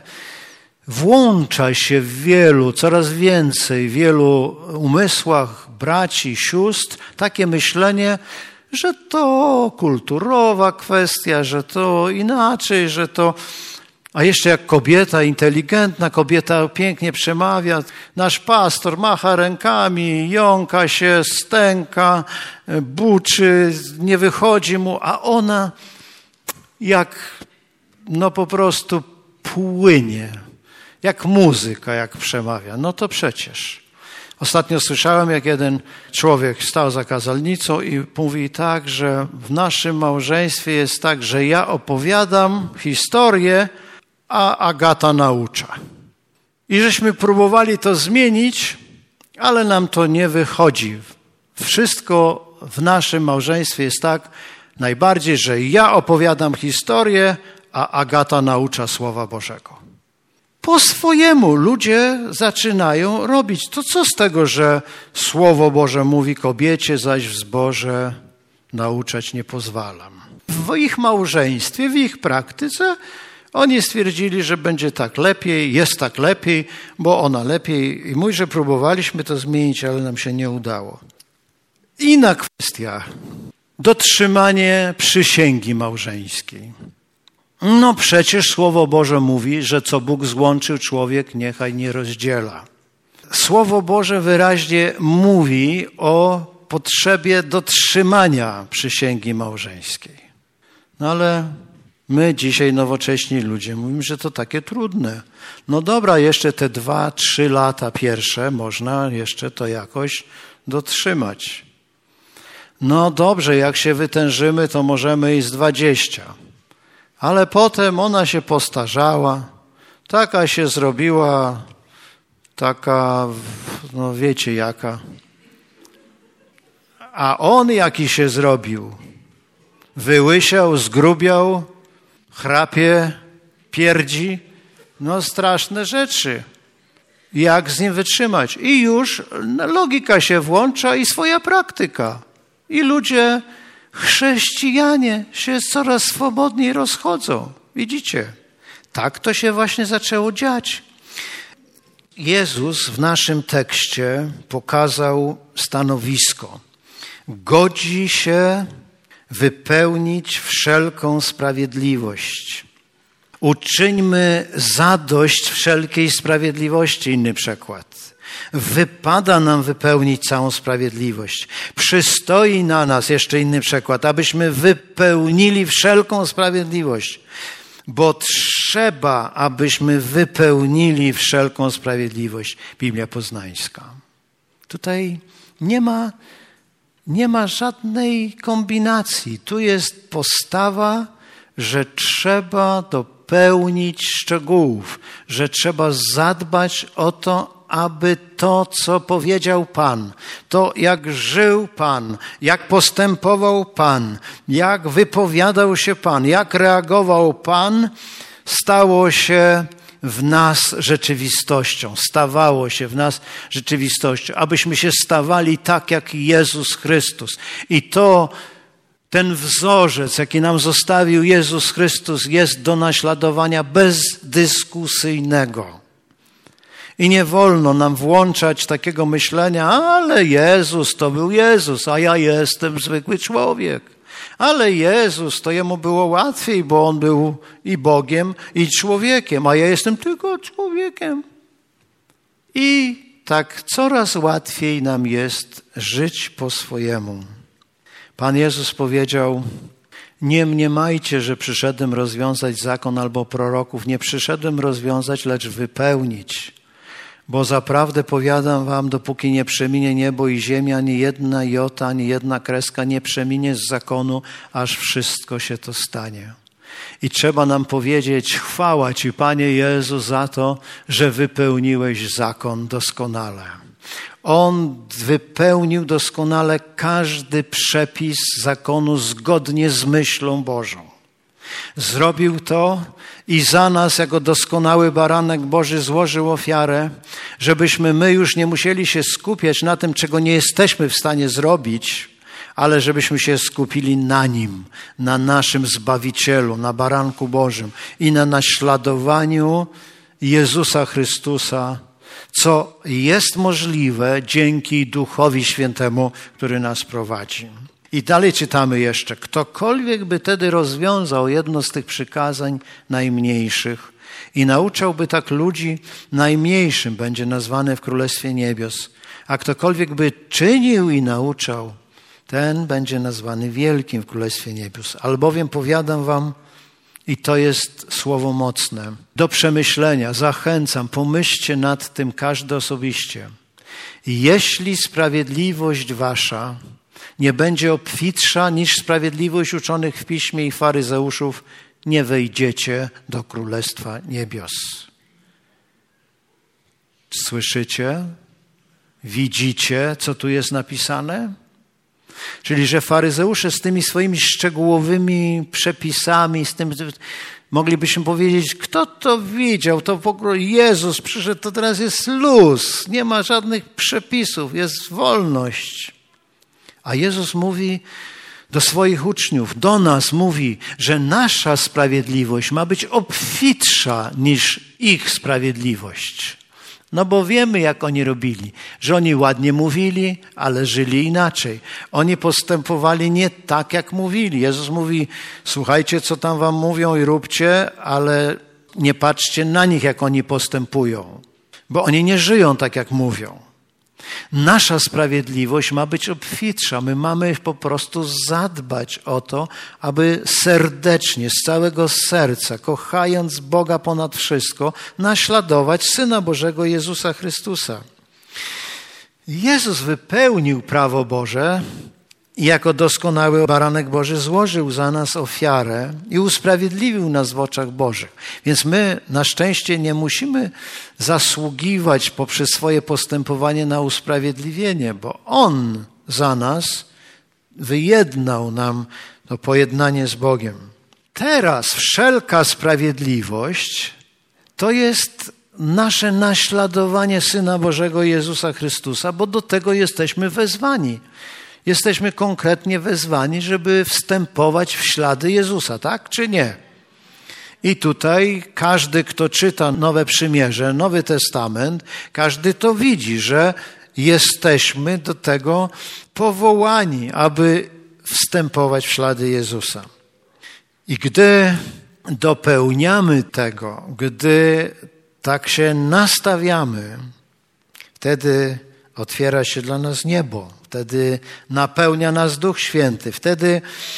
włącza się w wielu, coraz więcej, w wielu umysłach braci, sióstr takie myślenie, że to kulturowa kwestia, że to inaczej, że to... A jeszcze jak kobieta, inteligentna kobieta pięknie przemawia, nasz pastor macha rękami, jąka się, stęka, buczy, nie wychodzi mu, a ona jak no po prostu płynie, jak muzyka, jak przemawia. No to przecież. Ostatnio słyszałem, jak jeden człowiek stał za kazalnicą i mówi tak, że w naszym małżeństwie jest tak, że ja opowiadam historię, a Agata naucza. I żeśmy próbowali to zmienić, ale nam to nie wychodzi. Wszystko w naszym małżeństwie jest tak, najbardziej, że ja opowiadam historię, a Agata naucza Słowa Bożego. Po swojemu ludzie zaczynają robić. To co z tego, że Słowo Boże mówi kobiecie, zaś w zborze nauczać nie pozwalam. W ich małżeństwie, w ich praktyce oni stwierdzili, że będzie tak lepiej, jest tak lepiej, bo ona lepiej. I mówi, że próbowaliśmy to zmienić, ale nam się nie udało. Inna kwestia. Dotrzymanie przysięgi małżeńskiej. No przecież Słowo Boże mówi, że co Bóg złączył, człowiek niechaj nie rozdziela. Słowo Boże wyraźnie mówi o potrzebie dotrzymania przysięgi małżeńskiej. No ale my dzisiaj nowocześni ludzie mówimy, że to takie trudne. No dobra, jeszcze te dwa, trzy lata pierwsze można jeszcze to jakoś dotrzymać. No dobrze, jak się wytężymy, to możemy i z dwadzieścia. Ale potem ona się postarzała, taka się zrobiła, taka, no wiecie jaka. A on jaki się zrobił, wyłysiał, zgrubiał, chrapie, pierdzi. No straszne rzeczy. Jak z nim wytrzymać? I już logika się włącza i swoja praktyka. I ludzie, chrześcijanie się coraz swobodniej rozchodzą. Widzicie? Tak to się właśnie zaczęło dziać. Jezus w naszym tekście pokazał stanowisko. Godzi się wypełnić wszelką sprawiedliwość. Uczyńmy zadość wszelkiej sprawiedliwości, inny przykład. Wypada nam wypełnić całą sprawiedliwość. Przystoi na nas, jeszcze inny przykład, abyśmy wypełnili wszelką sprawiedliwość. Bo trzeba, abyśmy wypełnili wszelką sprawiedliwość. Biblia Poznańska. Tutaj nie ma, nie ma żadnej kombinacji. Tu jest postawa, że trzeba dopełnić szczegółów, że trzeba zadbać o to, aby to, co powiedział Pan, to jak żył Pan, jak postępował Pan, jak wypowiadał się Pan, jak reagował Pan, stało się w nas rzeczywistością, stawało się w nas rzeczywistością, abyśmy się stawali tak jak Jezus Chrystus. I to ten wzorzec, jaki nam zostawił Jezus Chrystus, jest do naśladowania bezdyskusyjnego. I nie wolno nam włączać takiego myślenia, ale Jezus to był Jezus, a ja jestem zwykły człowiek. Ale Jezus, to jemu było łatwiej, bo on był i Bogiem, i człowiekiem, a ja jestem tylko człowiekiem. I tak coraz łatwiej nam jest żyć po swojemu. Pan Jezus powiedział, nie mniemajcie, że przyszedłem rozwiązać zakon albo proroków. Nie przyszedłem rozwiązać, lecz wypełnić. Bo zaprawdę powiadam wam, dopóki nie przeminie niebo i ziemia, ani jedna jota, ani jedna kreska nie przeminie z zakonu, aż wszystko się to stanie. I trzeba nam powiedzieć, chwała Ci, Panie Jezu, za to, że wypełniłeś zakon doskonale. On wypełnił doskonale każdy przepis zakonu zgodnie z myślą Bożą. Zrobił to i za nas jako doskonały baranek Boży złożył ofiarę, żebyśmy my już nie musieli się skupiać na tym, czego nie jesteśmy w stanie zrobić, ale żebyśmy się skupili na Nim, na naszym Zbawicielu, na baranku Bożym i na naśladowaniu Jezusa Chrystusa, co jest możliwe dzięki Duchowi Świętemu, który nas prowadzi. I dalej czytamy jeszcze, ktokolwiek by tedy rozwiązał jedno z tych przykazań najmniejszych i nauczałby tak ludzi, najmniejszym będzie nazwany w Królestwie Niebios, a ktokolwiek by czynił i nauczał, ten będzie nazwany wielkim w Królestwie Niebios. Albowiem powiadam wam, i to jest słowo mocne, do przemyślenia, zachęcam, pomyślcie nad tym każdy osobiście. Jeśli sprawiedliwość wasza nie będzie obfitsza niż sprawiedliwość uczonych w piśmie i faryzeuszów, nie wejdziecie do Królestwa Niebios. Słyszycie? Widzicie, co tu jest napisane? Czyli, że faryzeusze z tymi swoimi szczegółowymi przepisami, z tym moglibyśmy powiedzieć, kto to widział, to w ogóle Jezus przyszedł, to teraz jest luz, nie ma żadnych przepisów, jest wolność. A Jezus mówi do swoich uczniów, do nas mówi, że nasza sprawiedliwość ma być obfitsza niż ich sprawiedliwość. No bo wiemy, jak oni robili, że oni ładnie mówili, ale żyli inaczej. Oni postępowali nie tak, jak mówili. Jezus mówi, słuchajcie, co tam wam mówią i róbcie, ale nie patrzcie na nich, jak oni postępują, bo oni nie żyją tak, jak mówią. Nasza sprawiedliwość ma być obfitsza. My mamy po prostu zadbać o to, aby serdecznie, z całego serca, kochając Boga ponad wszystko, naśladować Syna Bożego Jezusa Chrystusa. Jezus wypełnił prawo Boże i jako doskonały baranek Boży złożył za nas ofiarę i usprawiedliwił nas w oczach Bożych. Więc my na szczęście nie musimy zasługiwać poprzez swoje postępowanie na usprawiedliwienie, bo On za nas wyjednał nam to pojednanie z Bogiem. Teraz wszelka sprawiedliwość to jest nasze naśladowanie Syna Bożego Jezusa Chrystusa, bo do tego jesteśmy wezwani. Jesteśmy konkretnie wezwani, żeby wstępować w ślady Jezusa, tak czy nie? I tutaj każdy, kto czyta Nowe Przymierze, Nowy Testament, każdy to widzi, że jesteśmy do tego powołani, aby wstępować w ślady Jezusa. I gdy dopełniamy tego, gdy tak się nastawiamy, wtedy otwiera się dla nas niebo, wtedy napełnia nas Duch Święty, wtedy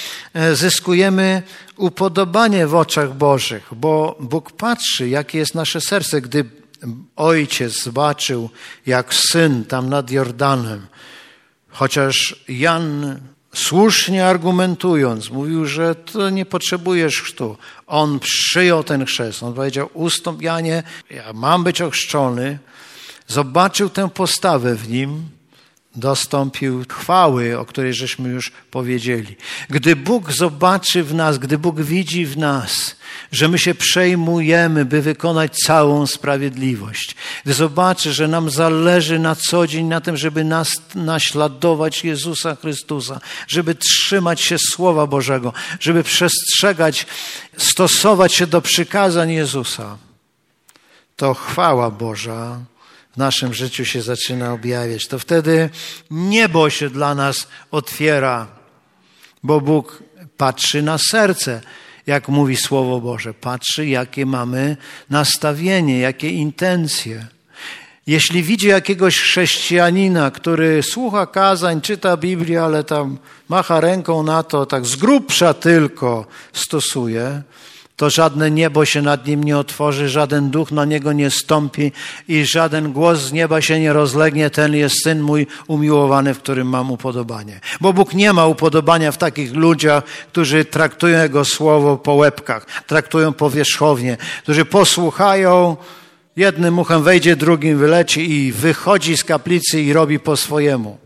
zyskujemy upodobanie w oczach Bożych, bo Bóg patrzy, jakie jest nasze serce. Gdy ojciec zobaczył, jak syn tam nad Jordanem, chociaż Jan słusznie argumentując, mówił, że to nie potrzebujesz chrztu. On przyjął ten chrzest. On powiedział, ustąp Janie, ja mam być ochrzczony. Zobaczył tę postawę w nim, dostąpił chwały, o której żeśmy już powiedzieli. Gdy Bóg zobaczy w nas, gdy Bóg widzi w nas, że my się przejmujemy, by wykonać całą sprawiedliwość, gdy zobaczy, że nam zależy na co dzień na tym, żeby nas naśladować Jezusa Chrystusa, żeby trzymać się Słowa Bożego, żeby przestrzegać, stosować się do przykazań Jezusa, to chwała Boża w naszym życiu się zaczyna objawiać. To wtedy niebo się dla nas otwiera, bo Bóg patrzy na serce, jak mówi Słowo Boże. Patrzy, jakie mamy nastawienie, jakie intencje. Jeśli widzi jakiegoś chrześcijanina, który słucha kazań, czyta Biblię, ale tam macha ręką na to, tak z grubsza tylko stosuje, to żadne niebo się nad nim nie otworzy, żaden duch na niego nie stąpi i żaden głos z nieba się nie rozlegnie. Ten jest Syn mój umiłowany, w którym mam upodobanie. Bo Bóg nie ma upodobania w takich ludziach, którzy traktują Jego Słowo po łebkach, traktują powierzchownie, którzy posłuchają, jednym uchem wejdzie, drugim wyleci i wychodzi z kaplicy i robi po swojemu.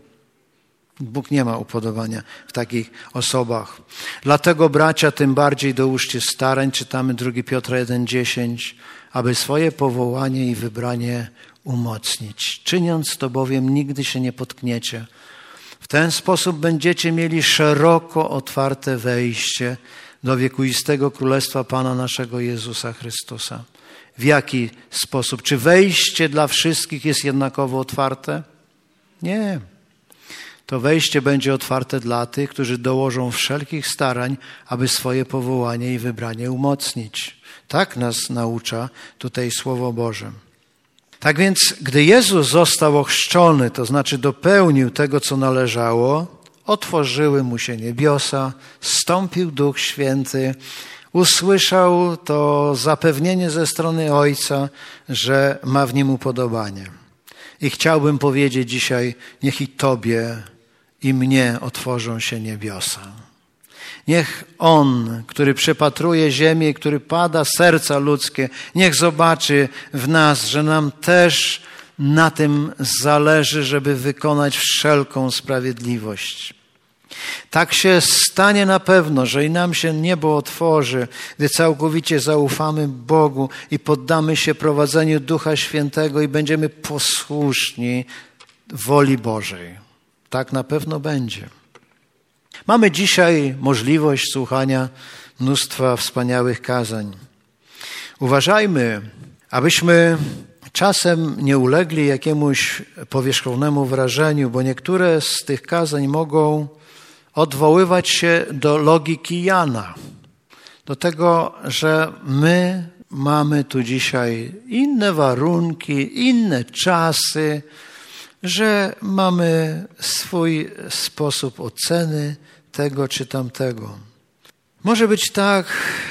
Bóg nie ma upodobania w takich osobach. Dlatego, bracia, tym bardziej dołóżcie starań, czytamy drugi Piotra jeden dziesięć, aby swoje powołanie i wybranie umocnić. Czyniąc to bowiem, nigdy się nie potkniecie. W ten sposób będziecie mieli szeroko otwarte wejście do wiekuistego Królestwa Pana naszego Jezusa Chrystusa. W jaki sposób? Czy wejście dla wszystkich jest jednakowo otwarte? Nie. To wejście będzie otwarte dla tych, którzy dołożą wszelkich starań, aby swoje powołanie i wybranie umocnić. Tak nas naucza tutaj Słowo Boże. Tak więc, gdy Jezus został ochrzczony, to znaczy dopełnił tego, co należało, otworzyły mu się niebiosa, zstąpił Duch Święty, usłyszał to zapewnienie ze strony Ojca, że ma w nim upodobanie. I chciałbym powiedzieć dzisiaj, niech i Tobie i mnie otworzą się niebiosa. Niech On, który przepatruje ziemię, który pada serca ludzkie, niech zobaczy w nas, że nam też na tym zależy, żeby wykonać wszelką sprawiedliwość. Tak się stanie na pewno, że i nam się niebo otworzy, gdy całkowicie zaufamy Bogu i poddamy się prowadzeniu Ducha Świętego i będziemy posłuszni woli Bożej. Tak na pewno będzie. Mamy dzisiaj możliwość słuchania mnóstwa wspaniałych kazań. Uważajmy, abyśmy czasem nie ulegli jakiemuś powierzchownemu wrażeniu, bo niektóre z tych kazań mogą odwoływać się do logiki Jana, do tego, że my mamy tu dzisiaj inne warunki, inne czasy, że mamy swój sposób oceny tego czy tamtego. Może być tak,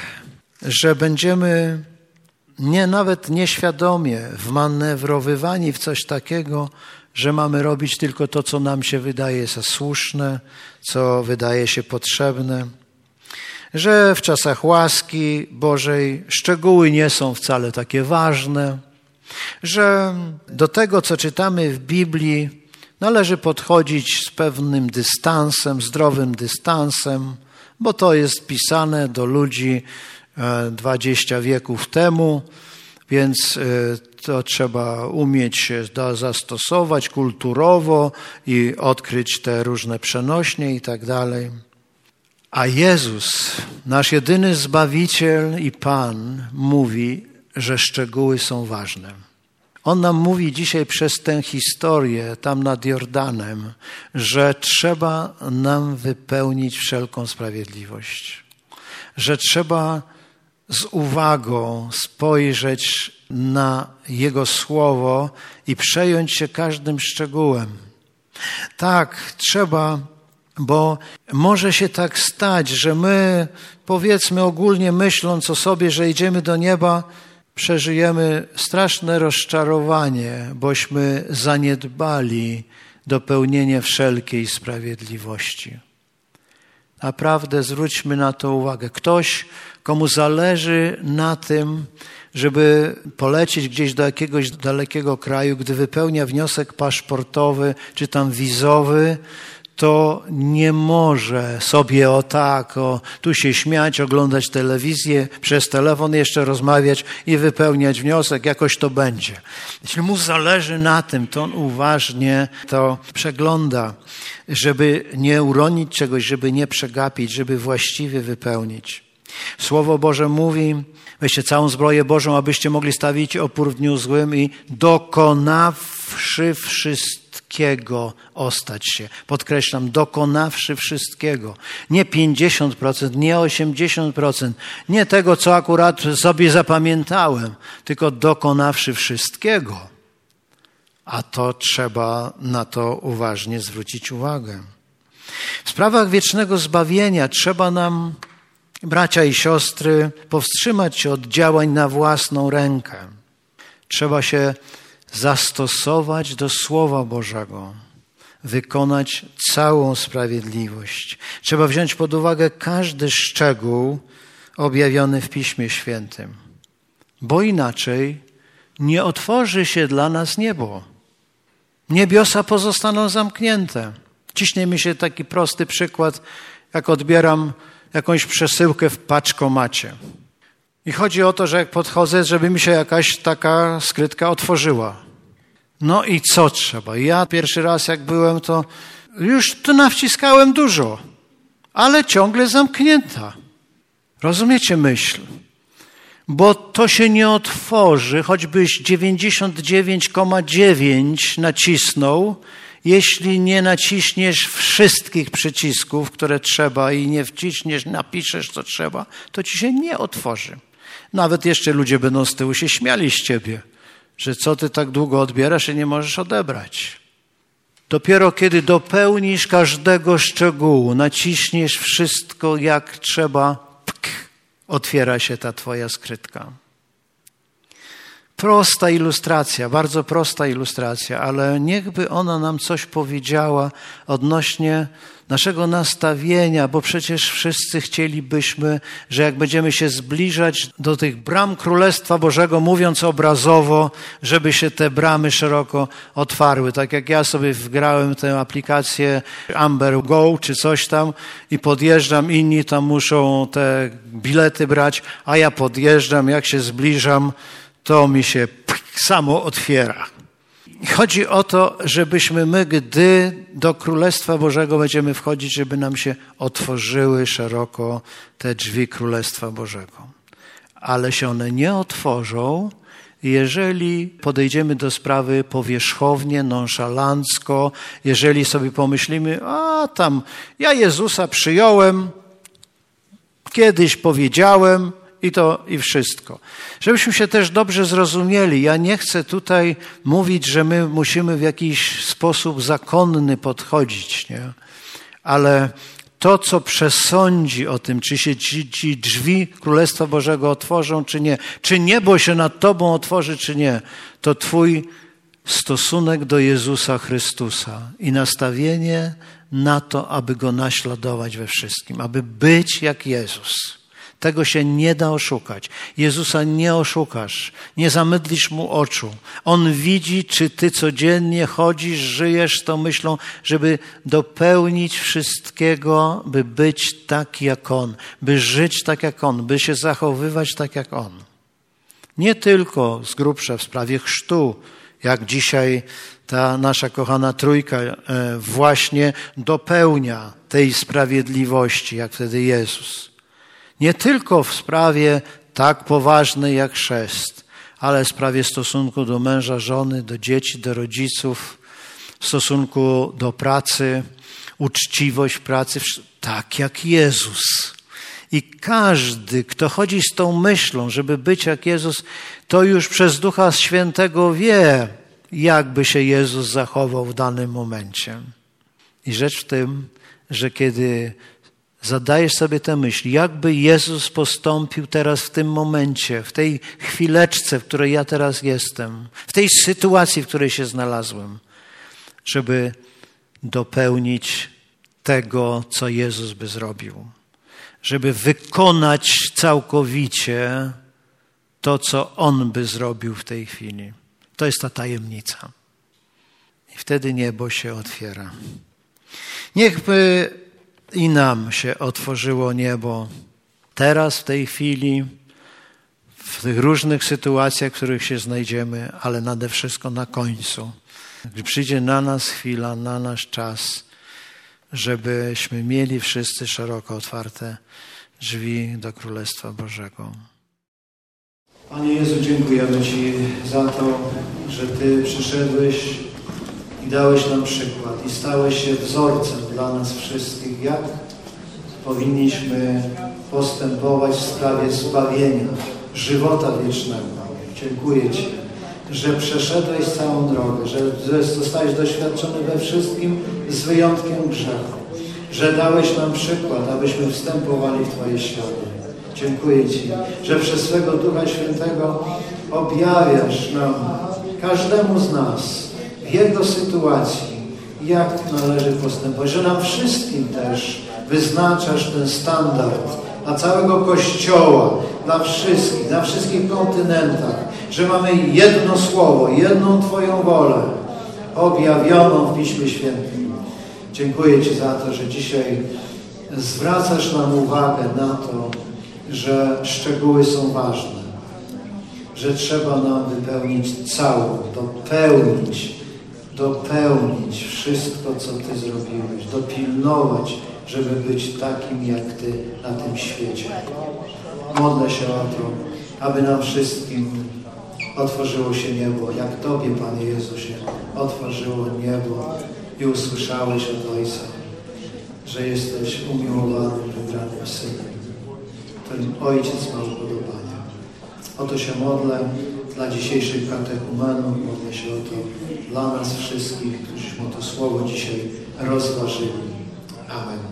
że będziemy nie nawet nieświadomie wmanewrowywani w coś takiego, że mamy robić tylko to, co nam się wydaje za słuszne, co wydaje się potrzebne, że w czasach łaski Bożej szczegóły nie są wcale takie ważne, że do tego, co czytamy w Biblii, należy podchodzić z pewnym dystansem, zdrowym dystansem, bo to jest pisane do ludzi dwadzieścia wieków temu, więc to trzeba umieć się zastosować kulturowo i odkryć te różne przenośnie i tak dalej. A Jezus, nasz jedyny Zbawiciel i Pan, mówi, że szczegóły są ważne. On nam mówi dzisiaj przez tę historię tam nad Jordanem, że trzeba nam wypełnić wszelką sprawiedliwość, że trzeba z uwagą spojrzeć na Jego Słowo i przejąć się każdym szczegółem. Tak, trzeba, bo może się tak stać, że my, powiedzmy ogólnie myśląc o sobie, że idziemy do nieba, przeżyjemy straszne rozczarowanie, bośmy zaniedbali dopełnienie wszelkiej sprawiedliwości. Naprawdę zwróćmy na to uwagę. Ktoś, komu zależy na tym, żeby polecieć gdzieś do jakiegoś dalekiego kraju, gdy wypełnia wniosek paszportowy czy tam wizowy, to nie może sobie o tak, o tu się śmiać, oglądać telewizję, przez telefon jeszcze rozmawiać i wypełniać wniosek, jakoś to będzie. Jeśli mu zależy na tym, to on uważnie to przegląda, żeby nie uronić czegoś, żeby nie przegapić, żeby właściwie wypełnić. Słowo Boże mówi, weźcie całą zbroję Bożą, abyście mogli stawić opór w dniu złym i dokonawszy wszystkiego ostać się. Podkreślam, dokonawszy wszystkiego. Nie pięćdziesiąt procent, nie osiemdziesiąt procent, nie tego, co akurat sobie zapamiętałem, tylko dokonawszy wszystkiego. A to trzeba na to uważnie zwrócić uwagę. W sprawach wiecznego zbawienia trzeba nam, bracia i siostry, powstrzymać się od działań na własną rękę. Trzeba się zastosować do Słowa Bożego, wykonać całą sprawiedliwość. Trzeba wziąć pod uwagę każdy szczegół objawiony w Piśmie Świętym, bo inaczej nie otworzy się dla nas niebo. Niebiosa pozostaną zamknięte. Ciśnie mi się taki prosty przykład, jak odbieram jakąś przesyłkę w paczkomacie. I chodzi o to, że jak podchodzę, żeby mi się jakaś taka skrytka otworzyła. No i co trzeba? Ja pierwszy raz jak byłem, to już tu nawciskałem dużo, ale ciągle zamknięta. Rozumiecie myśl? Bo to się nie otworzy, choćbyś dziewięćdziesiąt dziewięć przecinek dziewięć nacisnął, jeśli nie naciśniesz wszystkich przycisków, które trzeba i nie wciśniesz, napiszesz, co trzeba, to ci się nie otworzy. Nawet jeszcze ludzie będą z tyłu się śmiali z ciebie, że co ty tak długo odbierasz i nie możesz odebrać. Dopiero kiedy dopełnisz każdego szczegółu, naciśniesz wszystko jak trzeba, pk, otwiera się ta twoja skrytka. Prosta ilustracja, bardzo prosta ilustracja, ale niechby ona nam coś powiedziała odnośnie naszego nastawienia, bo przecież wszyscy chcielibyśmy, że jak będziemy się zbliżać do tych bram Królestwa Bożego, mówiąc obrazowo, żeby się te bramy szeroko otwarły. Tak jak ja sobie wgrałem tę aplikację Amber Go czy coś tam i podjeżdżam, inni tam muszą te bilety brać, a ja podjeżdżam, jak się zbliżam, to mi się samo otwiera. Chodzi o to, żebyśmy my, gdy do Królestwa Bożego będziemy wchodzić, żeby nam się otworzyły szeroko te drzwi Królestwa Bożego. Ale się one nie otworzą, jeżeli podejdziemy do sprawy powierzchownie, nonszalancko, jeżeli sobie pomyślimy, a tam ja Jezusa przyjąłem, kiedyś powiedziałem, I to i wszystko. Żebyśmy się też dobrze zrozumieli. Ja nie chcę tutaj mówić, że my musimy w jakiś sposób zakonny podchodzić, nie? Ale to, co przesądzi o tym, czy się ci, ci drzwi Królestwa Bożego otworzą, czy nie, czy niebo się nad tobą otworzy, czy nie, to twój stosunek do Jezusa Chrystusa i nastawienie na to, aby Go naśladować we wszystkim, aby być jak Jezus. Tego się nie da oszukać. Jezusa nie oszukasz, nie zamydlisz mu oczu. On widzi, czy ty codziennie chodzisz, żyjesz z tą myślą, żeby dopełnić wszystkiego, by być tak jak On, by żyć tak jak On, by się zachowywać tak jak On. Nie tylko z grubsza w sprawie chrztu, jak dzisiaj ta nasza kochana trójka właśnie dopełnia tej sprawiedliwości, jak wtedy Jezus. Nie tylko w sprawie tak poważnej jak chrzest, ale w sprawie stosunku do męża, żony, do dzieci, do rodziców, w stosunku do pracy, uczciwość pracy, tak jak Jezus. I każdy, kto chodzi z tą myślą, żeby być jak Jezus, to już przez Ducha Świętego wie, jakby się Jezus zachował w danym momencie. I rzecz w tym, że kiedy zadajesz sobie tę myśl, jakby Jezus postąpił teraz w tym momencie, w tej chwileczce, w której ja teraz jestem, w tej sytuacji, w której się znalazłem, żeby dopełnić tego, co Jezus by zrobił. Żeby wykonać całkowicie to, co On by zrobił w tej chwili. To jest ta tajemnica. I wtedy niebo się otwiera. Niechby i nam się otworzyło niebo teraz, w tej chwili, w tych różnych sytuacjach, w których się znajdziemy, ale nade wszystko na końcu. Gdy przyjdzie na nas chwila, na nasz czas, żebyśmy mieli wszyscy szeroko otwarte drzwi do Królestwa Bożego. Panie Jezu, dziękujemy Ci za to, że Ty przyszedłeś i dałeś nam przykład i stałeś się wzorcem dla nas wszystkich, jak powinniśmy postępować w sprawie zbawienia, żywota wiecznego. Dziękuję Ci, że przeszedłeś całą drogę, że zostałeś doświadczony we wszystkim z wyjątkiem grzechu, że dałeś nam przykład, abyśmy wstępowali w Twoje ślady. Dziękuję Ci, że przez swego Ducha Świętego objawiasz nam, każdemu z nas, w jego sytuacji, jak należy postępować, że nam wszystkim też wyznaczasz ten standard dla całego Kościoła, dla wszystkich, na wszystkich kontynentach, że mamy jedno słowo, jedną Twoją wolę objawioną w Piśmie Świętym. Dziękuję Ci za to, że dzisiaj zwracasz nam uwagę na to, że szczegóły są ważne, że trzeba nam wypełnić całą, dopełnić, dopełnić wszystko, co Ty zrobiłeś, dopilnować, żeby być takim jak Ty na tym świecie. Modlę się o to, aby nam wszystkim otworzyło się niebo, jak Tobie, Panie Jezusie, otworzyło niebo i usłyszałeś od Ojca, że jesteś umiłowanym, wybranym Synem, którym Ojciec ma upodobania. O to się modlę dla dzisiejszych katechumenów, modlę się o to dla nas wszystkich, którzyśmy to słowo dzisiaj rozważyli. Amen.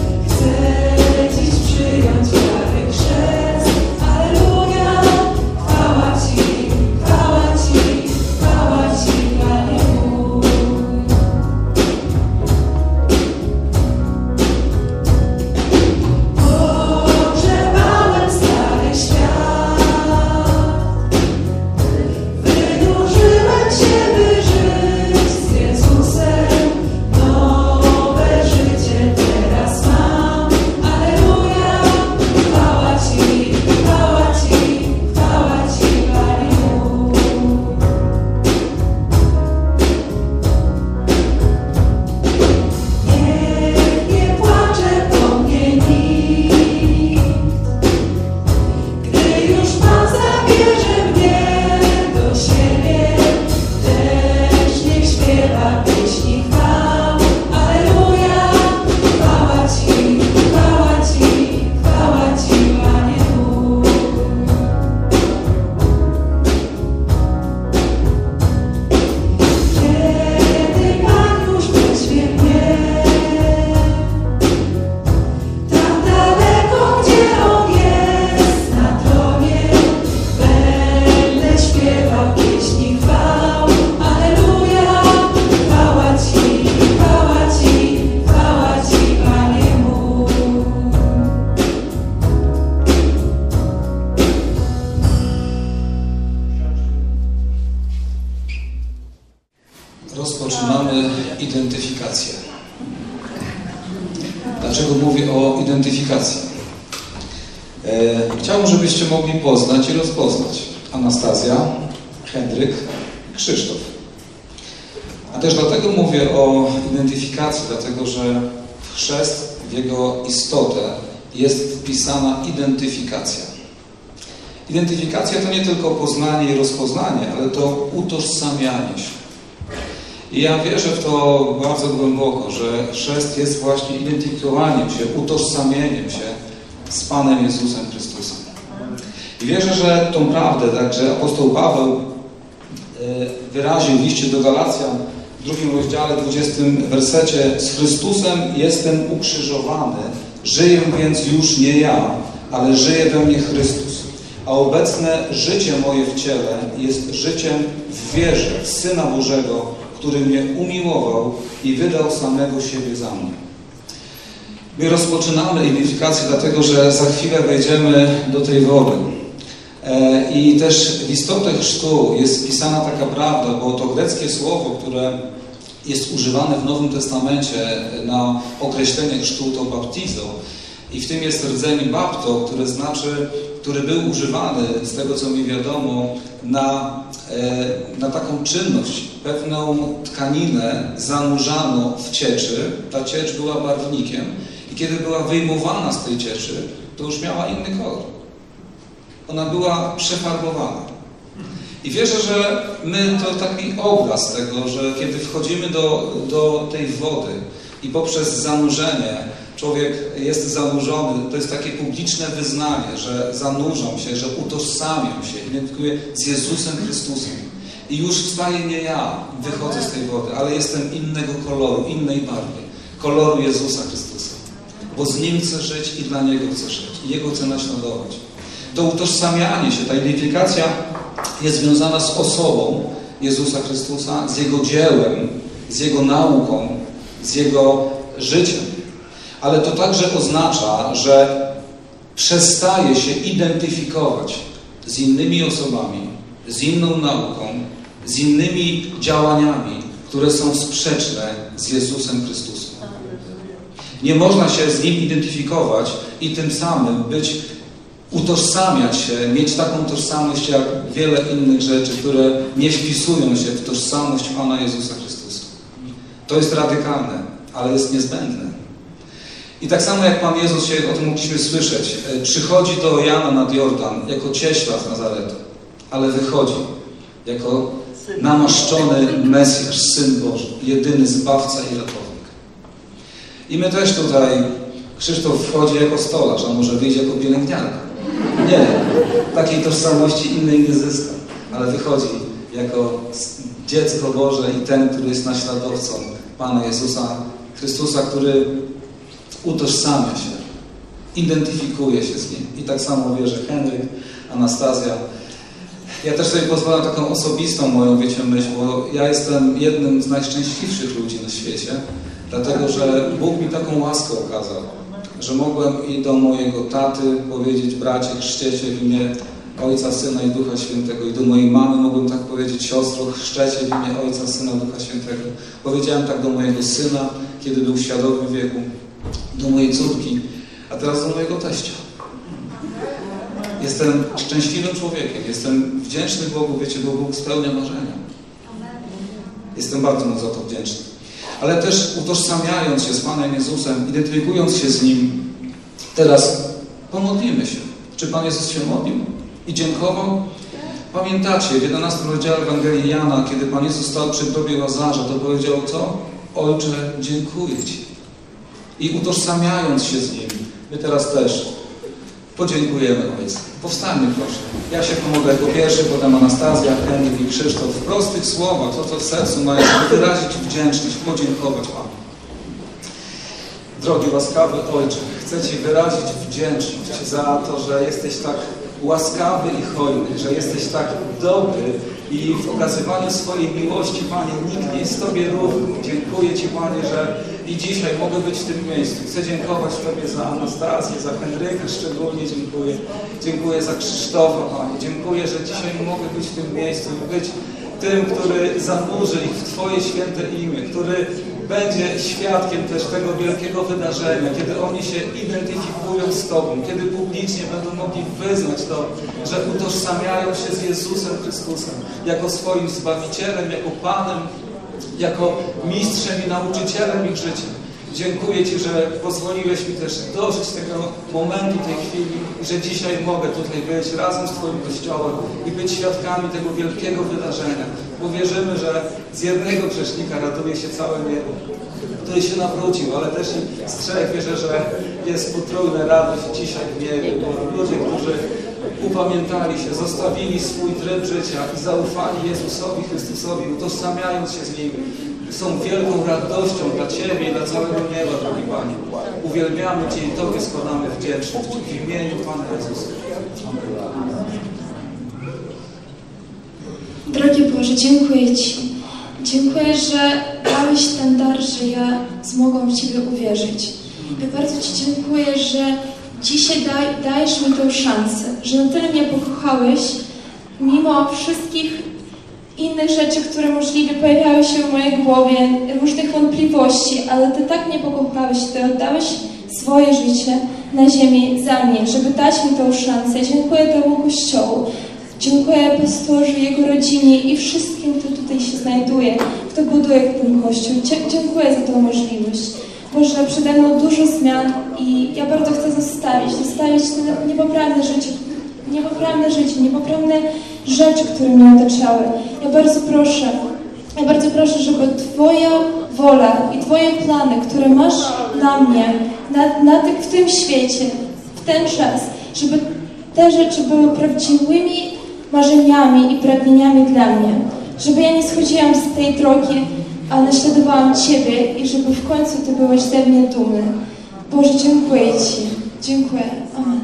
Przyjąć wiary chrzest, alleluja. identyfikację. Dlaczego mówię o identyfikacji? E, chciałbym, żebyście mogli poznać i rozpoznać Anastazja, Henryk, Krzysztof. A też dlatego mówię o identyfikacji, dlatego że w chrzest, w jego istotę jest wpisana identyfikacja. Identyfikacja to nie tylko poznanie i rozpoznanie, ale to utożsamianie się. I ja wierzę w to bardzo głęboko, że chrzest jest właśnie identyfikowaniem się, utożsamieniem się z Panem Jezusem Chrystusem. I wierzę, że tą prawdę, także apostoł Paweł wyraził w liście do Galacjan w drugim rozdziale, dwudziestym wersecie: z Chrystusem jestem ukrzyżowany, żyję więc już nie ja, ale żyje we mnie Chrystus. A obecne życie moje w ciele jest życiem w wierze w Syna Bożego, który mnie umiłował i wydał samego siebie za mnie. My rozpoczynamy identyfikację, dlatego że za chwilę wejdziemy do tej wody. I też w istotę chrztu jest wpisana taka prawda, bo to greckie słowo, które jest używane w Nowym Testamencie na określenie chrztu, to baptizo. I w tym jest rdzeń bapto, który znaczy, który był używany, z tego co mi wiadomo, na, na taką czynność. Pewną tkaninę zanurzano w cieczy, ta ciecz była barwnikiem i kiedy była wyjmowana z tej cieczy, to już miała inny kolor. Ona była przefarbowana. I wierzę, że my to taki obraz tego, że kiedy wchodzimy do, do tej wody i poprzez zanurzenie człowiek jest zanurzony, to jest takie publiczne wyznanie, że zanurzam się, że utożsamiam się, identyfikuję z Jezusem Chrystusem. I już wstaję nie ja, wychodzę z tej wody, ale jestem innego koloru, innej barwy, koloru Jezusa Chrystusa. Bo z Nim chcę żyć i dla Niego chcę żyć. I Jego chcę naśladować. To utożsamianie się, ta identyfikacja jest związana z osobą Jezusa Chrystusa, z Jego dziełem, z Jego nauką, z Jego życiem. Ale to także oznacza, że przestaje się identyfikować z innymi osobami, z inną nauką, z innymi działaniami, które są sprzeczne z Jezusem Chrystusem. Nie można się z Nim identyfikować i tym samym być, utożsamiać się, mieć taką tożsamość jak wiele innych rzeczy, które nie wpisują się w tożsamość Pana Jezusa Chrystusa. To jest radykalne, ale jest niezbędne. I tak samo jak Pan Jezus, się, o tym mogliśmy słyszeć, przychodzi do Jana nad Jordan jako cieśla z Nazaretu, ale wychodzi jako namaszczony Mesjasz, Syn Boży, jedyny Zbawca i Ratownik. I my też tutaj, Krzysztof wchodzi jako stolarz, a może wyjdzie jako pielęgniarka. Nie, takiej tożsamości innej nie zyska, ale wychodzi jako dziecko Boże i ten, który jest naśladowcą Pana Jezusa Chrystusa, który utożsamia się, identyfikuje się z Nim. I tak samo wierzę Henryk, Anastazja. Ja też sobie pozwalam taką osobistą moją, wiecie, myśl, bo ja jestem jednym z najszczęśliwszych ludzi na świecie, dlatego że Bóg mi taką łaskę okazał, że mogłem i do mojego taty powiedzieć: bracie, chrzczecie w imię Ojca, Syna i Ducha Świętego. I do mojej mamy mogłem tak powiedzieć: siostro, chrzczecie w imię Ojca, Syna, Ducha Świętego. Powiedziałem tak do mojego syna, kiedy był w świadomym wieku, do mojej córki, a teraz do mojego teścia. Jestem szczęśliwym człowiekiem, jestem wdzięczny Bogu, wiecie, bo Bóg spełnia marzenia. Jestem bardzo mu za to wdzięczny. Ale też utożsamiając się z Panem Jezusem, identyfikując się z Nim, teraz pomodlimy się. Czy Pan Jezus się modlił i dziękował? Pamiętacie, w jedenastym rozdziale Ewangelii Jana, kiedy Pan Jezus stał przy grobie Łazarza, to powiedział co? Ojcze, dziękuję Ci. I utożsamiając się z Nim, my teraz też podziękujemy Ojcu. Powstańmy proszę. Ja się pomogę jako pierwszy, potem Anastazja, Henryk i Krzysztof. W prostych słowach, to co w sercu mają, wyrazić wdzięczność, podziękować Panu. Drogi łaskawy Ojcze, chcę Ci wyrazić wdzięczność za to, że jesteś tak łaskawy i hojny, że jesteś tak dobry i w okazywaniu swojej miłości, Panie, nikt nie jest Tobie równy. Dziękuję Ci, Panie, że i dzisiaj mogę być w tym miejscu. Chcę dziękować Tobie za Anastazję, za Henryka szczególnie dziękuję. Dziękuję za Krzysztofa, Panie. Dziękuję, że dzisiaj mogę być w tym miejscu i być tym, który zanurzy ich w Twoje święte imię, który będzie świadkiem też tego wielkiego wydarzenia, kiedy oni się identyfikują z Tobą, kiedy publicznie będą mogli wyznać to, że utożsamiają się z Jezusem Chrystusem jako swoim Zbawicielem, jako Panem, jako mistrzem i nauczycielem ich życia. Dziękuję Ci, że pozwoliłeś mi też dożyć tego momentu, tej chwili i że dzisiaj mogę tutaj być razem z Twoim Kościołem i być świadkami tego wielkiego wydarzenia. Bo wierzymy, że z jednego grzesznika raduje się całe niebo, który się nawrócił, ale też i z trzech wierzę, że jest potrójna radość dzisiaj w niebie, bo ludzie, którzy upamiętali się, zostawili swój tryb życia i zaufali Jezusowi Chrystusowi, utożsamiając się z Nim, są wielką radością dla Ciebie i dla całego nieba, drogi Panie. Uwielbiamy Cię i Tobie składamy wdzięczność w imieniu Pana Jezusa. Drogi Boże, dziękuję Ci. Dziękuję, że dałeś ten dar, że ja zmogłam w Ciebie uwierzyć. Ja bardzo Ci dziękuję, że dzisiaj daj, dajesz mi tę szansę, że na tyle mnie pokochałeś, mimo wszystkich innych rzeczy, które możliwie pojawiały się w mojej głowie, różnych wątpliwości, ale Ty tak mnie pokochałeś, Ty oddałeś swoje życie na ziemi za mnie, żeby dać mi tę szansę. Dziękuję temu Kościołu. Dziękuję pastorze, jego rodzinie i wszystkim, kto tutaj się znajduje, kto buduje ten Kościół. Dziękuję za tę możliwość. Boże, przede mną dużo zmian i ja bardzo chcę zostawić, zostawić te niepoprawne życie, niepoprawne życie, niepoprawne rzeczy, które mnie otaczały. Ja bardzo proszę, ja bardzo proszę, żeby Twoja wola i Twoje plany, które masz na mnie, na, na ty, w tym świecie, w ten czas, żeby te rzeczy były prawdziwymi marzeniami i pragnieniami dla mnie. Żeby ja nie schodziłam z tej drogi, a naśladowałam Ciebie i żeby w końcu Ty byłeś ze mnie dumny. Boże, dziękuję Ci. Dziękuję. Amen.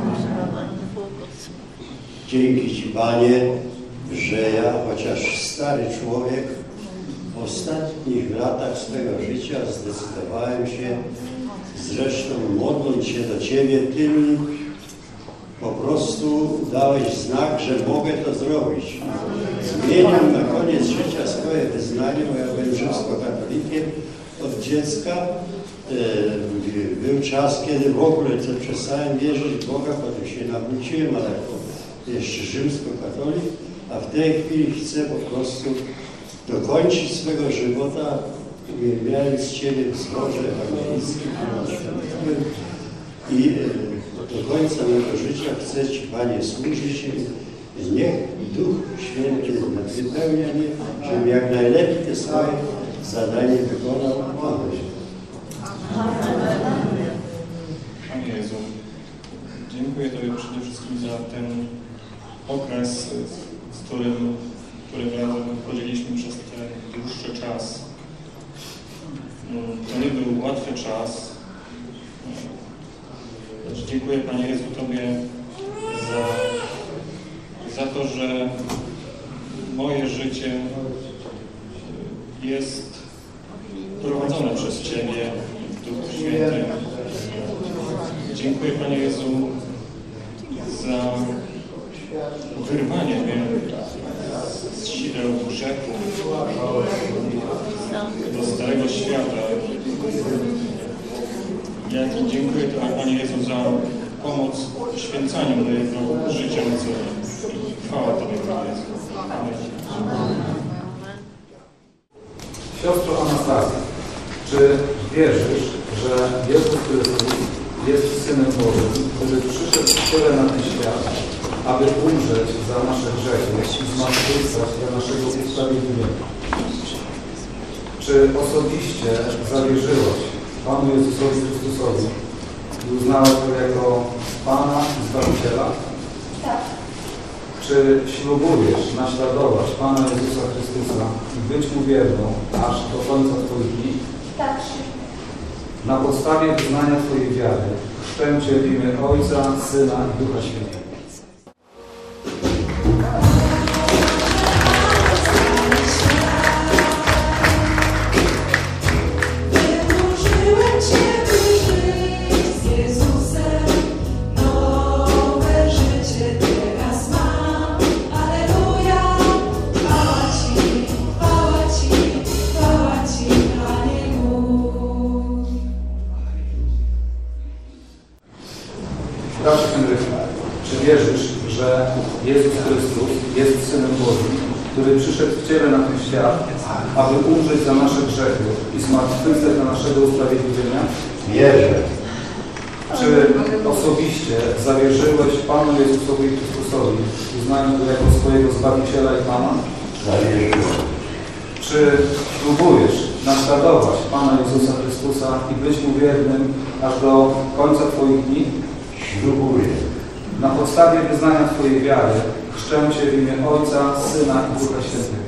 Dzięki Ci, Panie, że ja, chociaż stary człowiek, w ostatnich latach swego życia zdecydowałem się, zresztą modląc się do Ciebie, Ty po prostu dałeś znak, że mogę to zrobić. Zmieniam na koniec życia swoje wyznanie, bo ja byłem rzymskokatolikiem od dziecka. Był czas, kiedy w ogóle to przestałem wierzyć w Boga, potem się nawróciłem, ale jeszcze rzymskokatolik, a w tej chwili chcę po prostu dokończyć swego żywota, uwielbiając Ciebie w zborze ewangelickim i do końca mego życia chcę Ci, Panie, służyć i niech Duch Święty wypełnia mnie, żebym jak najlepiej te swoje zadanie wykonał. Amen. Panie Jezu, dziękuję Tobie przede wszystkim za ten okres, z którym, który razem chodziliśmy przez ten dłuższy czas. To nie był łatwy czas. Dziękuję, Panie Jezu, Tobie za, za to, że moje życie jest prowadzone przez Ciebie w Duchu Świętym. Dziękuję, Panie Jezu, za wyrwanie mnie z sideł grzechu do starego świata. Ja dziękuję Tobie, Panie Jezu, za pomoc w święcaniu mojego życia na co dzień. Chwała Tobie, Panie Jezu. Amen. Siostro Anastazja, czy wierzysz, że Jezus Chrystus jest Synem Bożym, który przyszedł w ciele na ten świat, aby umrzeć za nasze grzechy i zmartwychwstać dla naszego usprawiedliwienia? Czy osobiście zawierzyłeś Panu Jezusowi Chrystusowi i uznałeś Go jako Pana i Zbawiciela? Tak. Czy ślubujesz naśladować Pana Jezusa Chrystusa i być Mu wierną aż do końca Twoich dni? Tak. Na podstawie wyznania Twojej wiary chrzczę Cię w imię Ojca, Syna i Ducha Świętego. Nowe życie teraz mam, alleluja, chwała Ci. bracie Henryku, czy wierzysz, że Jezus Chrystus jest Synem Bożym, który przyszedł w ciele na ten świat, aby umrzeć za nasze grzechy i zmartwychwstać dla naszego usprawiedliwienia? Wierzę. Czy osobiście zawierzyłeś Panu Jezusowi Chrystusowi, uznając Go jako swojego Zbawiciela i Pana? Zawierzyłem. Czy próbujesz naśladować Pana Jezusa Chrystusa i być Mu wiernym aż do końca Twoich dni? Ślubuję. Na podstawie wyznania Twojej wiary chrzczę Cię w imię Ojca, Syna i Ducha Świętego.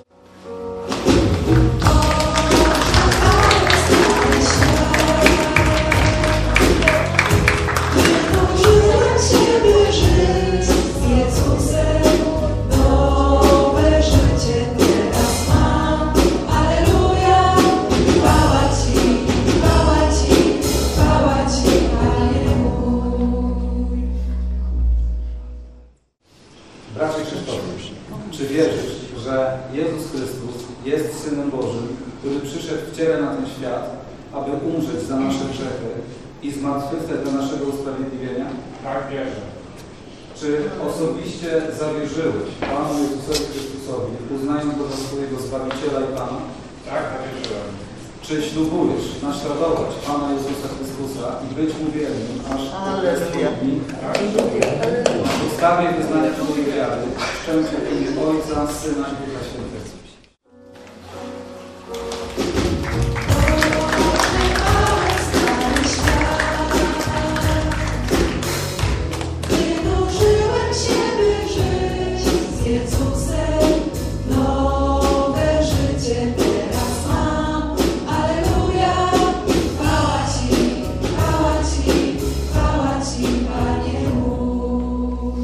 Bracie Krzysztofie, czy wierzysz, że Jezus Chrystus jest Synem Bożym, który przyszedł w ciele na ten świat, aby umrzeć za nasze grzechy i zmartwychwstać dla naszego usprawiedliwienia? Tak, wierzę. Czy osobiście zawierzyłeś Panu Jezusowi Chrystusowi, uznając Go za swojego Zbawiciela i Pana? Tak, zawierzyłem. Czy ślubujesz naśladować Pana Jezusa Chrystusa i być Mu wiernym, aż do końca Twoich dni? Na podstawie wyznania Twojej wiary chrzczę Cię w imię Ojca, Syna i Ducha Świętego. Wynurzyłem się, by żyć z Jezusem, nowe życie teraz mam. Alleluja, chwała Ci, chwała Ci, chwała Ci, Panie mój.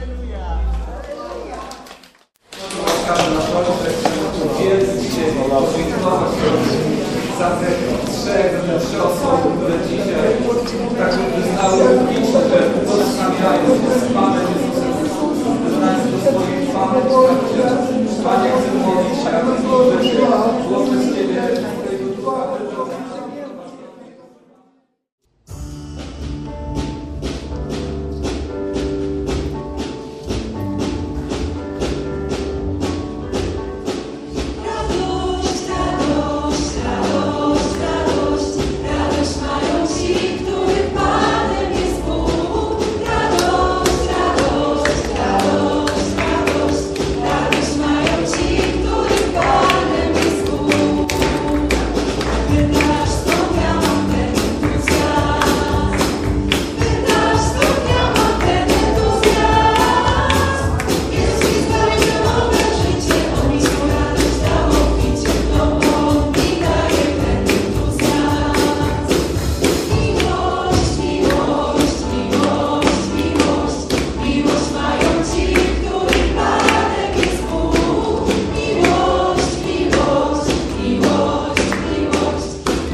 Łaskawy na Boże, wielki dzisiaj podziękować za te trzech, za te trzy osoby, które dzisiaj tak wyznały publicznie, że utożsamiają się z Panem Jezusem Chrystusem, wyznając do swoich Panem i Panie, chcę modlić się, aby rzeczy było przez Ciebie, Twojego Ducha. Radość, radość, radość, radość, radość mają ci, których Panem jest Bóg. Radość, radość, radość, radość, radość mają ci, których Panem jest Bóg. Pytasz, skąd ja mam ten entuzjazm? Pytasz, skąd ja mam ten entuzjazm? Jezus mi zbawił nowe życie, On mi swą radość dał obficie, to On mi daje ten entuzjazm. Miłość, miłość, miłość, miłość, miłość mają ci, których Panem jest Bóg. Miłość, miłość, miłość, miłość,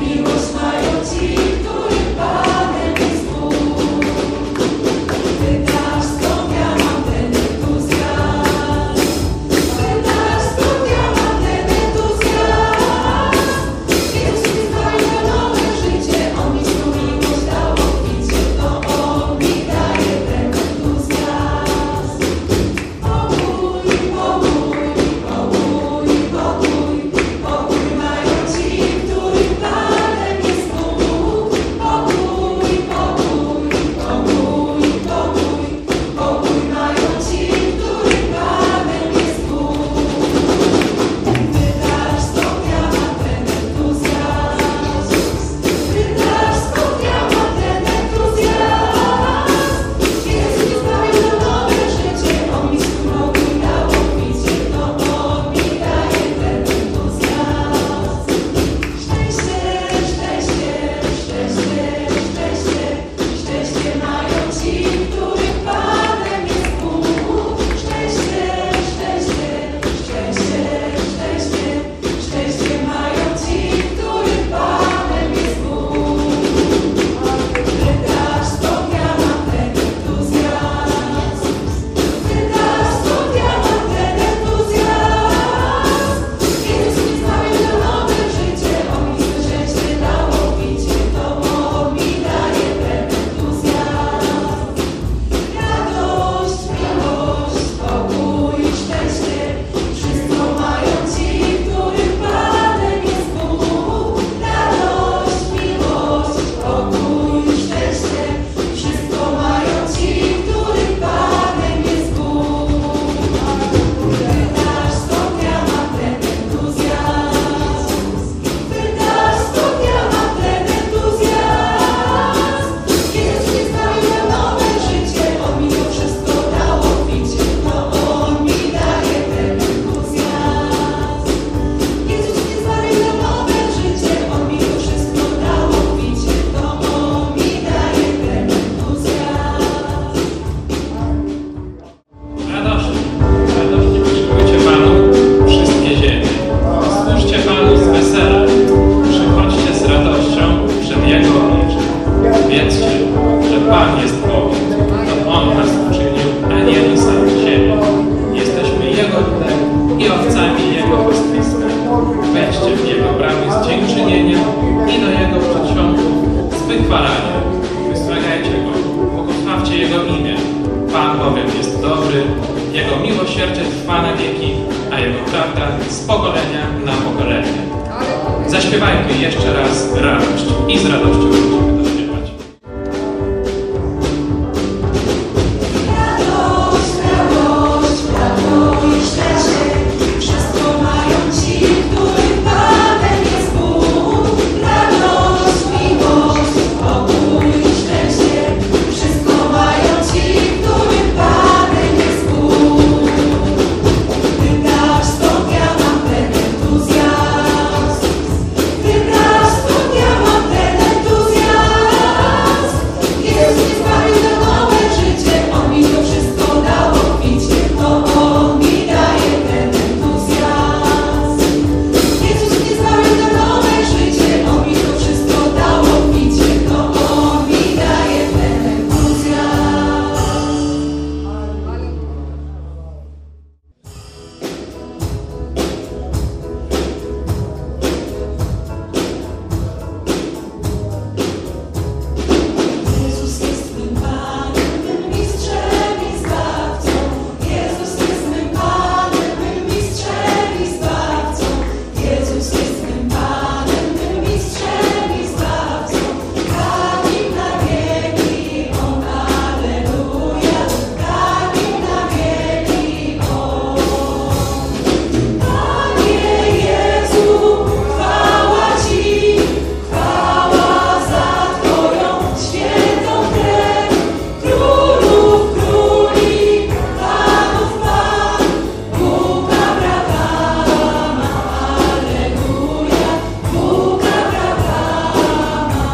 miłosierdzie trwa na wieki, a Jego prawda z pokolenia na pokolenie. Zaśpiewajmy jeszcze raz radość i z radością będziemy to śpiewać. Radość, radość, radość, szczęście, wszystko mają ci, których Panem jest Bóg. Radość, miłość, pokój i szczęście, wszystko mają ci, których Panem jest Bóg. Wybrasz stąd, ja mam ten entuzjazm. Wybrasz stąd, ja mam ten entuzjazm. Jezus nie zbawił na nowe życie, On mi to wszystko dał obficie, to On mi daje ten entuzjazm. Jezus nie zbawił na nowe życie, On mi to wszystko dał obficie, to On mi daje ten entuzjazm. Jezus jest mym Panem, mym mistrzem i zbawcą. Jezus jest mym Panem, mym mistrzem i zbawcą. Jezus jest mym Panem, mym mistrzem i zbawcą. Takim na wieki On, alleluja. Takim na wieki On. Panie Jezu, chwała Ci, chwała za Twoją świętą krew. Królów króli, Panów Pan, Bóg Abrahama, alleluja, Bóg Abrahama.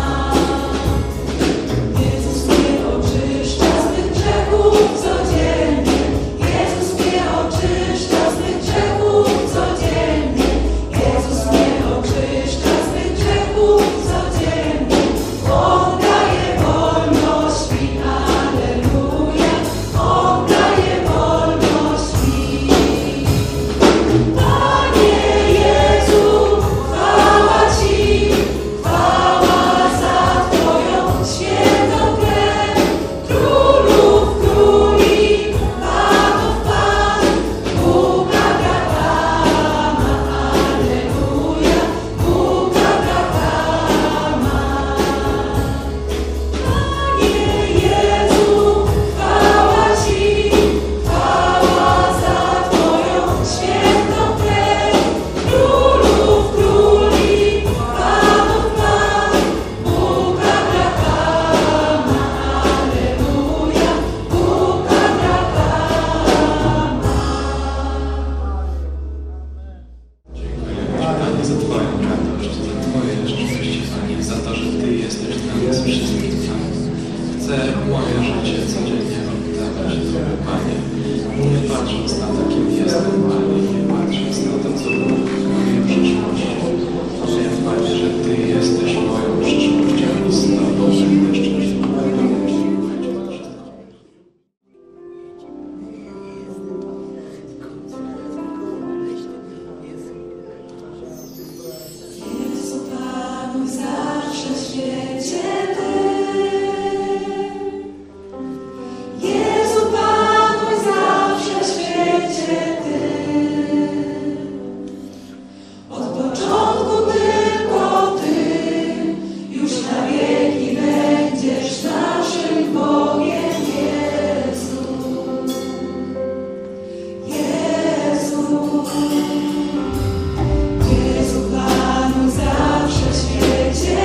Jezus mnie oczyszcza z mych grzechów codziennie. Jezus mnie oczyszcza z mych grzechów codziennie. Jezus mnie oczyszcza z mych grzechów codziennie. On daje wolność mi, alleluja. On daje wolność mi. Panie Jezu, chwała Ci, chwała za Twoją świętą krew. Królów króli, Panów Pan, Bóg Abrahama, alleluja, Bóg Abrahama. Panie Jezu, chwała Ci, chwała za Twoją świętą krew. Królów króli, Panów Pan, Bóg Abrahama, alleluja, Bóg Panie, za Twoją radość, za Twoje prześciwanie, za to, że Ty jesteś dla nas wszystkich. Chcę moje życie codziennie oddawać Tobie, Panie. Nie patrząc na to, kim jestem, Panie, nie patrząc na to, co było w mojej przeszłości. Wiem, Panie, że Ty jesteś moją przyszłością i z Tobą będę szczęśliwy. Będę mógł dziękować za wszystko. Jezu Panu zawsze w świecie Ty. Jezu Panu zawsze w świecie Ty. Od początku tylko Ty, już na wieki będziesz naszym Bogiem, Jezu. Jezu. Jezu Panu zawsze w świecie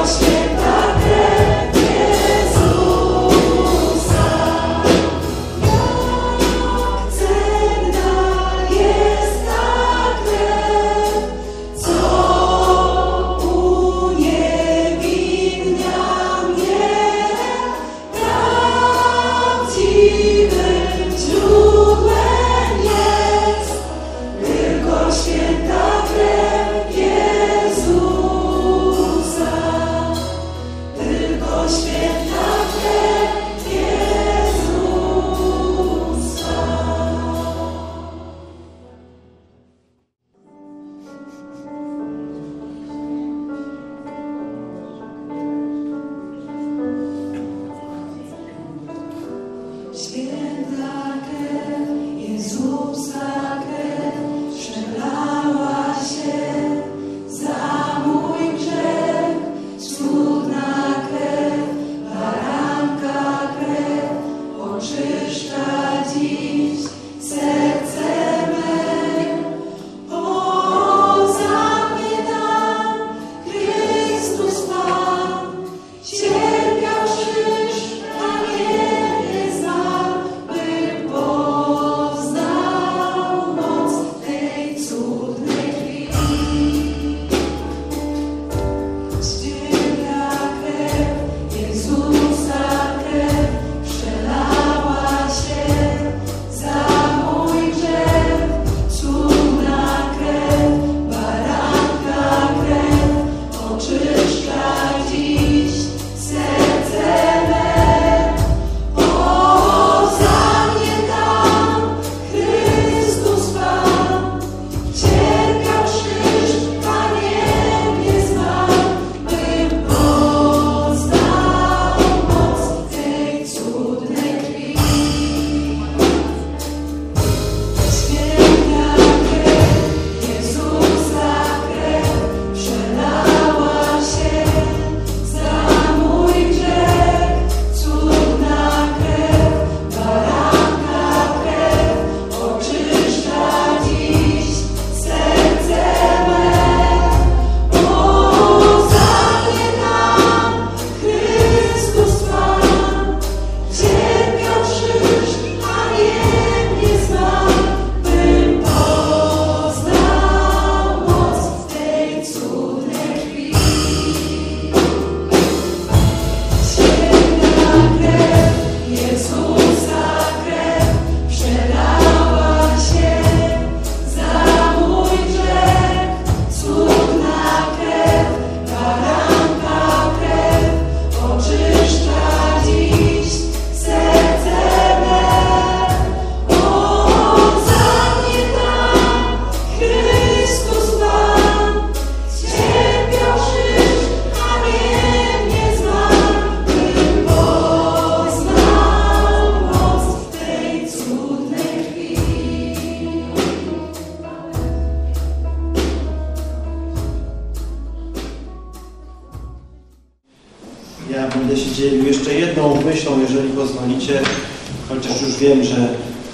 Ja będę się dzielił jeszcze jedną myślą, jeżeli pozwolicie, chociaż już wiem, że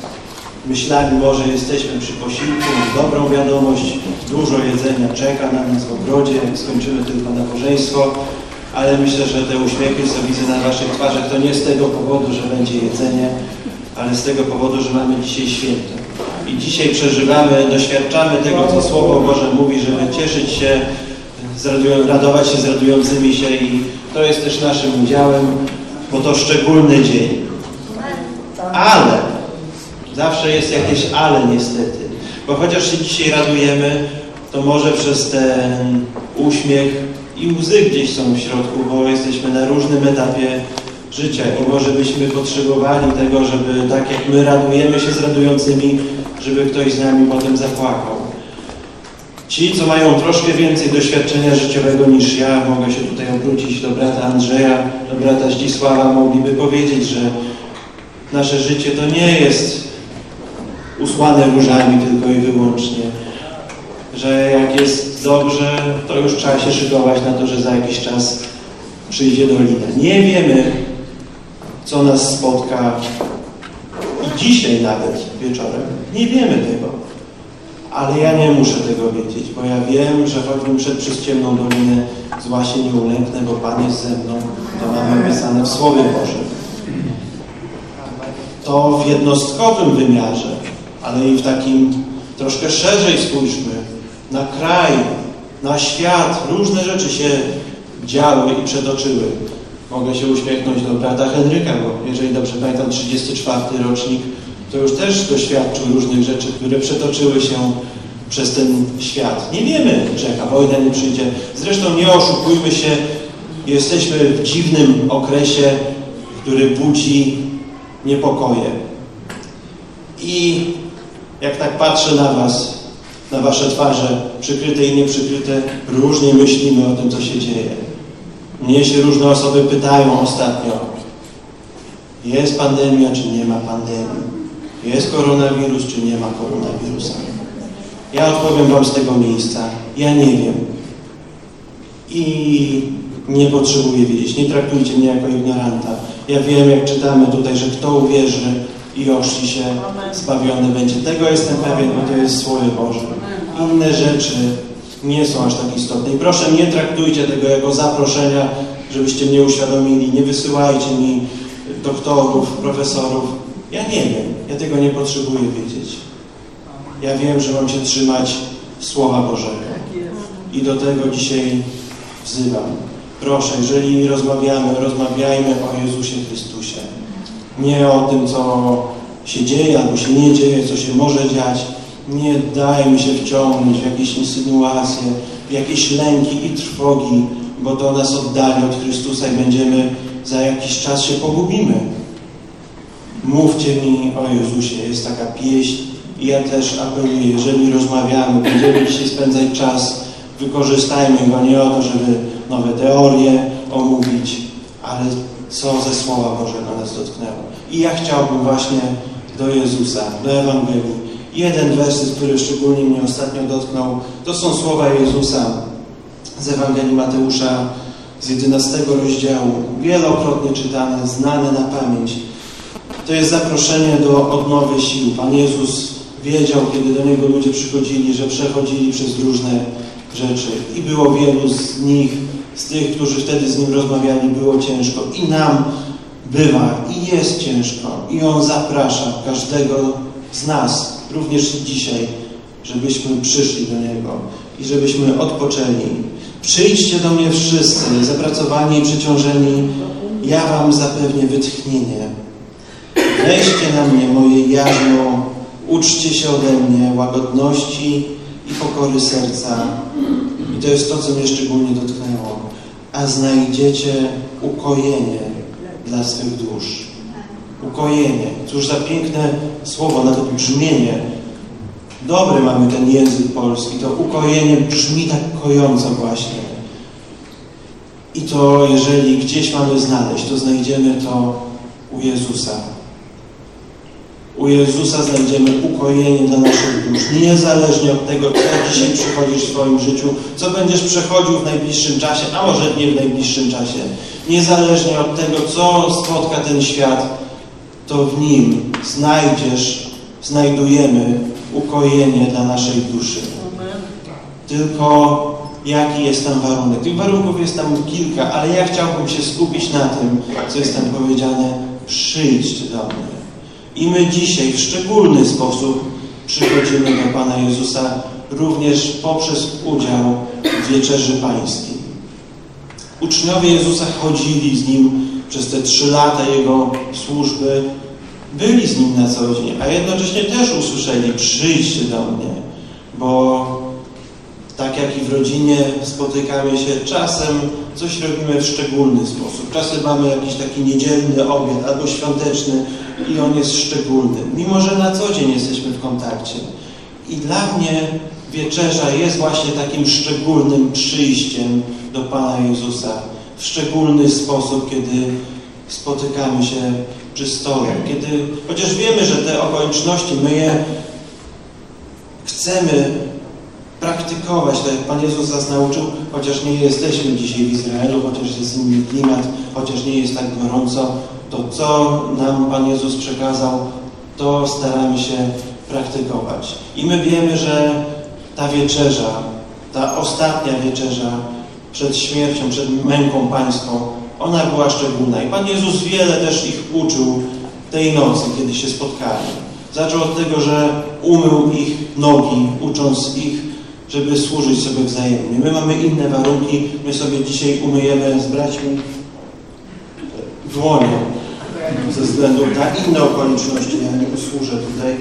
myślami może jesteśmy przy posiłku, dobrą wiadomość, dużo jedzenia czeka na nas w ogrodzie, jak skończymy tylko nabożeństwo, ale myślę, że te uśmiechy, co widzę na waszych twarzach, to nie z tego powodu, że będzie jedzenie, ale z tego powodu, że mamy dzisiaj święto. I dzisiaj przeżywamy, doświadczamy tego, co Słowo Boże mówi, żeby cieszyć się, radować się z radującymi się, i to jest też naszym udziałem, bo to szczególny dzień. Ale zawsze jest jakieś ale niestety, bo chociaż się dzisiaj radujemy, to może przez ten uśmiech i łzy gdzieś są w środku, bo jesteśmy na różnym etapie życia i może byśmy potrzebowali tego, żeby tak jak my radujemy się z radującymi, żeby ktoś z nami potem zapłakał. Ci, co mają troszkę więcej doświadczenia życiowego niż ja, mogę się tutaj obrócić do brata Andrzeja, do brata Zdzisława, mogliby powiedzieć, że nasze życie to nie jest usłane różami tylko i wyłącznie. Że jak jest dobrze, to już trzeba się szykować na to, że za jakiś czas przyjdzie dolina. Nie wiemy, co nas spotka i dzisiaj nawet wieczorem. Nie wiemy tego. Ale ja nie muszę tego wiedzieć, bo ja wiem, że choćbym przed przez ciemną dolinę, zła się nie ulęknę, bo Pan jest ze mną. To mamy napisane w Słowie Bożym. To w jednostkowym wymiarze, ale i w takim troszkę szerzej spójrzmy na kraj, na świat. Różne rzeczy się działy i przetoczyły. Mogę się uśmiechnąć do brata Henryka, bo jeżeli dobrze pamiętam, trzydziesty czwarty rocznik, to już też doświadczył różnych rzeczy, które przetoczyły się przez ten świat. Nie wiemy, czy jaka wojna nie przyjdzie. Zresztą nie oszukujmy się, jesteśmy w dziwnym okresie, który budzi niepokoje. I jak tak patrzę na was, na wasze twarze, przykryte i nieprzykryte, różnie myślimy o tym, co się dzieje. Mnie się różne osoby pytają ostatnio, jest pandemia, czy nie ma pandemii? Jest koronawirus, czy nie ma koronawirusa? Ja odpowiem wam z tego miejsca, ja nie wiem. I nie potrzebuję wiedzieć, nie traktujcie mnie jako ignoranta. Ja wiem, jak czytamy tutaj, że kto uwierzy i ochrzci się, zbawiony będzie. Tego jestem pewien, bo to jest Słowo Boże. Inne rzeczy nie są aż tak istotne. I proszę, nie traktujcie tego jako zaproszenia, żebyście mnie uświadomili. Nie wysyłajcie mi doktorów, profesorów. Ja nie wiem. Ja tego nie potrzebuję wiedzieć. Ja wiem, że mam się trzymać Słowa Bożego. I do tego dzisiaj wzywam. Proszę, jeżeli rozmawiamy, rozmawiajmy o Jezusie Chrystusie. Nie o tym, co się dzieje albo się nie dzieje, co się może dziać. Nie dajmy się wciągnąć w jakieś insynuacje, w jakieś lęki i trwogi, bo to nas oddali od Chrystusa i będziemy za jakiś czas się pogubimy. Mówcie mi o Jezusie. Jest taka pieśń i ja też apeluję, jeżeli rozmawiamy, będziemy dzisiaj spędzać czas, wykorzystajmy go nie o to, żeby nowe teorie omówić, ale co ze Słowa Bożego nas dotknęło. I ja chciałbym właśnie do Jezusa, do Ewangelii. Jeden werset, który szczególnie mnie ostatnio dotknął, to są słowa Jezusa z Ewangelii Mateusza z jedenastego rozdziału. Wielokrotnie czytane, znane na pamięć. To jest zaproszenie do odnowy sił. Pan Jezus wiedział, kiedy do Niego ludzie przychodzili, że przechodzili przez różne rzeczy. I było wielu z nich, z tych, którzy wtedy z Nim rozmawiali, było ciężko. I nam bywa, i jest ciężko. I On zaprasza każdego z nas, również dzisiaj, żebyśmy przyszli do Niego i żebyśmy odpoczęli. Przyjdźcie do mnie wszyscy, zapracowani i przeciążeni, ja wam zapewnię wytchnienie. Weźcie na mnie moje jarzmo, uczcie się ode mnie łagodności i pokory serca. I to jest to, co mnie szczególnie dotknęło. A znajdziecie ukojenie dla swych dusz. Ukojenie. Cóż za piękne słowo, nawet brzmienie. Dobry mamy ten język polski. To ukojenie brzmi tak kojąco właśnie. I to, jeżeli gdzieś mamy znaleźć, to znajdziemy to u Jezusa. U Jezusa znajdziemy ukojenie dla naszych dusz. Niezależnie od tego, co dzisiaj przechodzisz w swoim życiu, co będziesz przechodził w najbliższym czasie, a może nie w najbliższym czasie. Niezależnie od tego, co spotka ten świat, to w Nim znajdziesz, znajdujemy ukojenie dla naszej duszy. Tylko jaki jest tam warunek? Tych warunków jest tam kilka, ale ja chciałbym się skupić na tym, co jest tam powiedziane. Przyjdźcie do mnie. I my dzisiaj w szczególny sposób przychodzimy do Pana Jezusa również poprzez udział w Wieczerzy Pańskiej. Uczniowie Jezusa chodzili z Nim przez te trzy lata Jego służby, byli z Nim na co dzień, a jednocześnie też usłyszeli: przyjdźcie do mnie, bo tak jak i w rodzinie spotykamy się, czasem coś robimy w szczególny sposób. Czasem mamy jakiś taki niedzielny obiad albo świąteczny i on jest szczególny, mimo że na co dzień jesteśmy w kontakcie. I dla mnie wieczerza jest właśnie takim szczególnym przyjściem do Pana Jezusa. W szczególny sposób, kiedy spotykamy się przy stole. Kiedy, chociaż wiemy, że te okoliczności, my je chcemy praktykować, tak jak Pan Jezus nas nauczył, chociaż nie jesteśmy dzisiaj w Izraelu, chociaż jest inny klimat, chociaż nie jest tak gorąco, to co nam Pan Jezus przekazał, to staramy się praktykować. I my wiemy, że ta wieczerza, ta ostatnia wieczerza przed śmiercią, przed męką pańską, ona była szczególna. I Pan Jezus wiele też ich uczył tej nocy, kiedy się spotkali. Zaczął od tego, że umył ich nogi, ucząc ich, żeby służyć sobie wzajemnie. My mamy inne warunki, my sobie dzisiaj umyjemy z braćmi dłonie ze względu na inne okoliczności. Ja nie usłużę tutaj.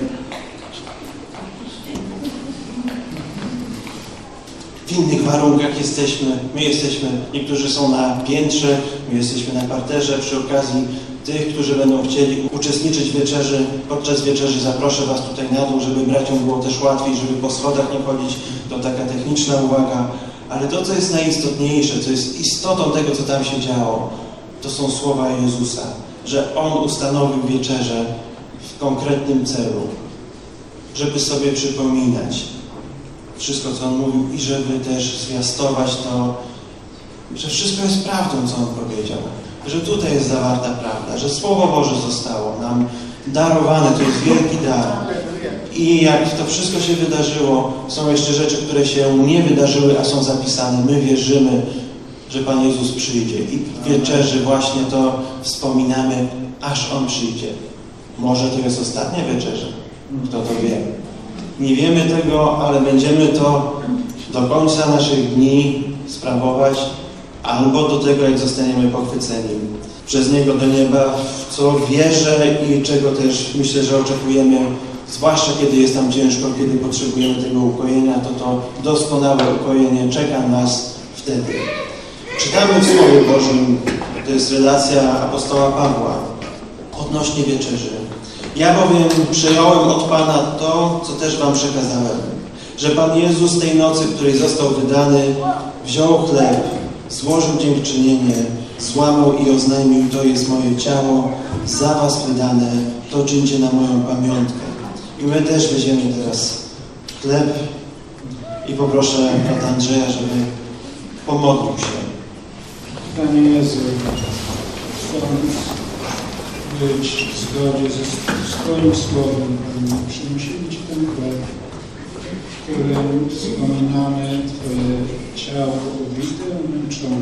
W innych warunkach jesteśmy. My jesteśmy, niektórzy są na piętrze, my jesteśmy na parterze. Przy okazji tych, którzy będą chcieli uczestniczyć w wieczerzy, podczas wieczerzy zaproszę Was tutaj na dół, żeby braciom było też łatwiej, żeby po schodach nie chodzić. To taka techniczna uwaga. Ale to, co jest najistotniejsze, co jest istotą tego, co tam się działo, to są słowa Jezusa, że On ustanowił wieczerzę w konkretnym celu, żeby sobie przypominać wszystko, co On mówił i żeby też zwiastować to, że wszystko jest prawdą, co On powiedział, że tutaj jest zawarta prawda, że Słowo Boże zostało nam darowane, to jest wielki dar. I jak to wszystko się wydarzyło, są jeszcze rzeczy, które się nie wydarzyły, a są zapisane. My wierzymy, że Pan Jezus przyjdzie. I w wieczerzy właśnie to wspominamy, aż On przyjdzie. Może to jest ostatnia wieczerza. Kto to wie? Nie wiemy tego, ale będziemy to do końca naszych dni sprawować, albo do tego, jak zostaniemy pochwyceni przez Niego do nieba, w co wierzę i czego też myślę, że oczekujemy, zwłaszcza kiedy jest tam ciężko, kiedy potrzebujemy tego ukojenia, to to doskonałe ukojenie czeka nas wtedy. Czytamy w Słowie Bożym, to jest relacja apostoła Pawła odnośnie wieczerzy. Ja bowiem przejąłem od Pana to, co też Wam przekazałem, że Pan Jezus tej nocy, w której został wydany, wziął chleb, złożył dziękczynienie, złamał i oznajmił, to jest moje ciało, za Was wydane, to czyńcie na moją pamiątkę. I my też weźmiemy teraz chleb i poproszę brata Andrzeja, żeby pomodlił się. Panie Jezu, chcąc być w zgodzie ze swoim Słowem, Panie, przynosimy Ci ten chleb, w którym wspominamy Twoje ciało ubite, umęczone,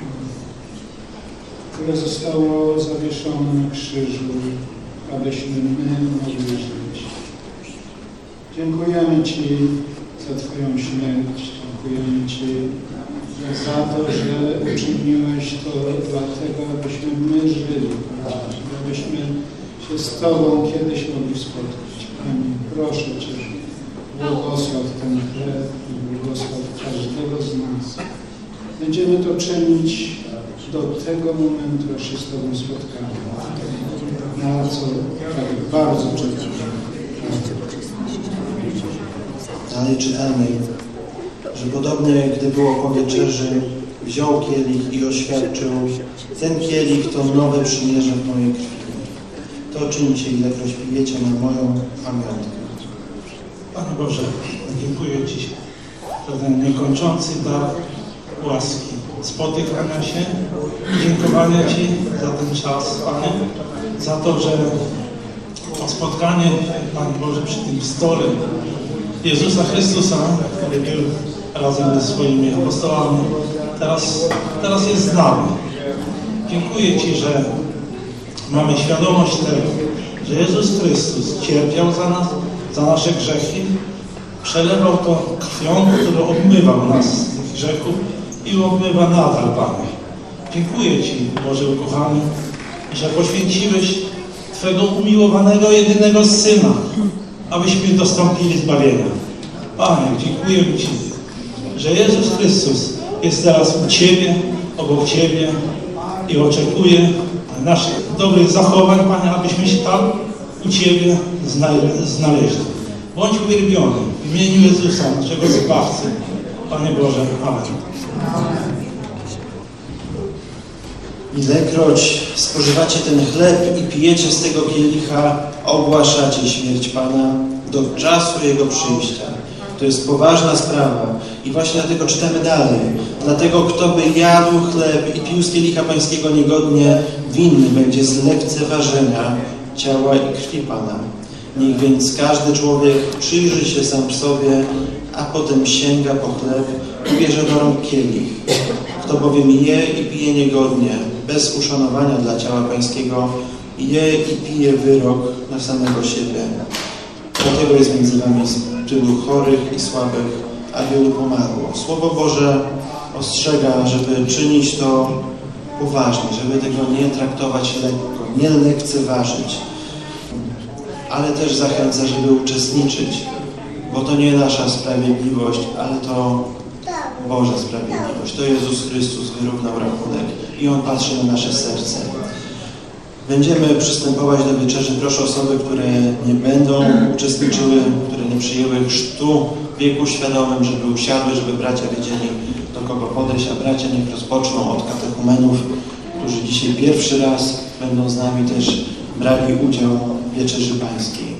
które zostało zawieszone na krzyżu, abyśmy my mogli żyć. Dziękujemy Ci za Twoją śmierć, dziękujemy Ci za to, że uczyniłeś to dlatego, abyśmy my żyli, abyśmy się z Tobą kiedyś mogli spotkać. Panie, proszę Cię, błogosław ten chleb i błogosław każdego z nas. Będziemy to czynić do tego momentu, aż się z Tobą spotkamy. Na co tak bardzo czekamy. Dalej czytamy, że podobnie gdy było po wieczerzy, wziął kielich i oświadczył, ten kielich to nowe przymierze w mojej krwi. To czyńcie, ilekroć pijecie na moją pamiątkę. Panie Boże, dziękuję Ci za ten niekończący dar łaski, spotykania się i dziękowania Ci za ten czas, Panie, za to, że to spotkanie, Panie Boże, przy tym stole Jezusa Chrystusa, który był razem ze swoimi apostołami, teraz, teraz jest z nami. Dziękuję Ci, że mamy świadomość tego, że Jezus Chrystus cierpiał za nas, za nasze grzechy, przelewał to krwią, która obmywał nas z tych grzechów i obmywa nadal, Panie. Dziękuję Ci, Boże ukochany, że poświęciłeś Twego umiłowanego, jedynego Syna, abyśmy dostąpili zbawienia. Panie, dziękuję Ci, że Jezus Chrystus jest teraz u Ciebie, obok Ciebie i oczekuje naszych dobrych zachowań, Panie, abyśmy się tam u Ciebie znaleźli. Bądź uwielbiony w imieniu Jezusa, naszego Zbawcy. Panie Boże, amen. Ilekroć spożywacie ten chleb i pijecie z tego kielicha, ogłaszacie śmierć Pana do czasu Jego przyjścia. To jest poważna sprawa i właśnie dlatego czytamy dalej. Dlatego kto by jadł chleb i pił z kielicha Pańskiego niegodnie, winny będzie z lekceważenia ciała i krwi Pana. Niech więc każdy człowiek przyjrzy się sam w sobie, a potem sięga po chleb i bierze do rąk kielich. Kto bowiem je i pije niegodnie, bez uszanowania dla ciała Pańskiego, je i pije wyrok na samego siebie. Dlatego jest między wami tylu chorych i słabych, a wielu pomarło. Słowo Boże ostrzega, żeby czynić to poważnie, żeby tego nie traktować lekko, nie lekceważyć, ale też zachęca, żeby uczestniczyć, bo to nie nasza sprawiedliwość, ale to Boża sprawiedliwość. To Jezus Chrystus wyrównał rachunek i On patrzy na nasze serce. Będziemy przystępować do wieczerzy. Proszę osoby, które nie będą uczestniczyły, które nie przyjęły chrztu w wieku świadomym, żeby usiadły, żeby bracia wiedzieli, do kogo podejść, a bracia niech rozpoczną od katechumenów, którzy dzisiaj pierwszy raz będą z nami też brali udział w wieczerzy pańskiej.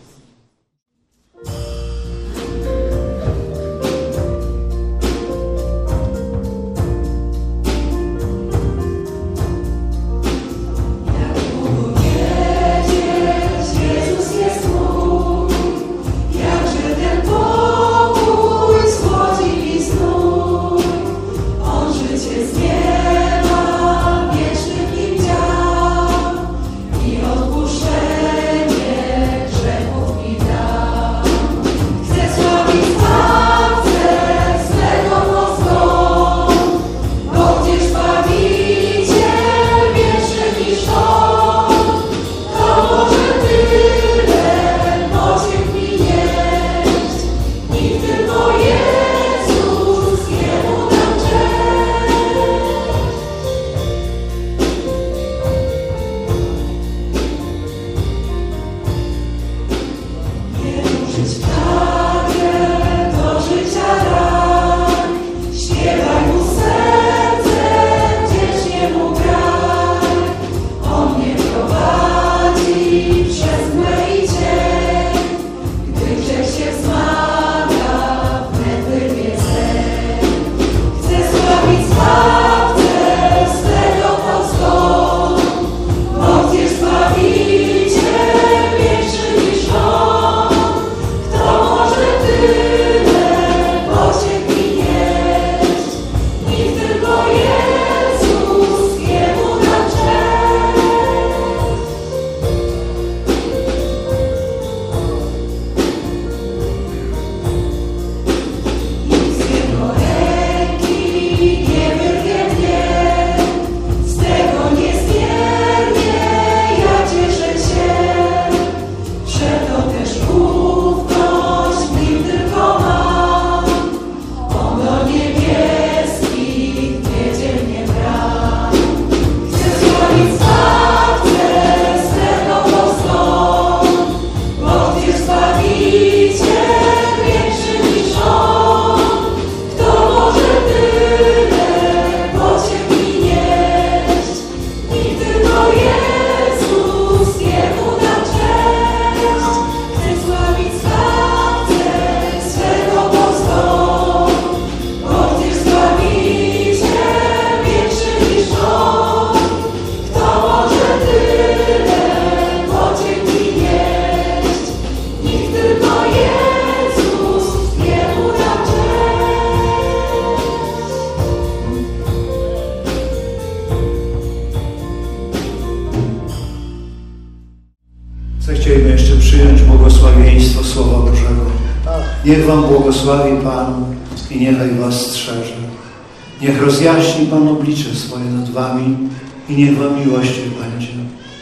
Chcielibyśmy jeszcze przyjąć błogosławieństwo Słowa Bożego. Niech Wam błogosławi Pan i niechaj Was strzeże. Niech rozjaśni Pan oblicze swoje nad Wami i niech Wam miłością będzie.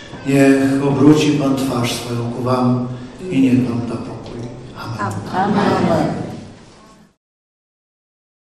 Niech obróci Pan twarz swoją ku Wam i niech Wam da pokój. Amen. Amen.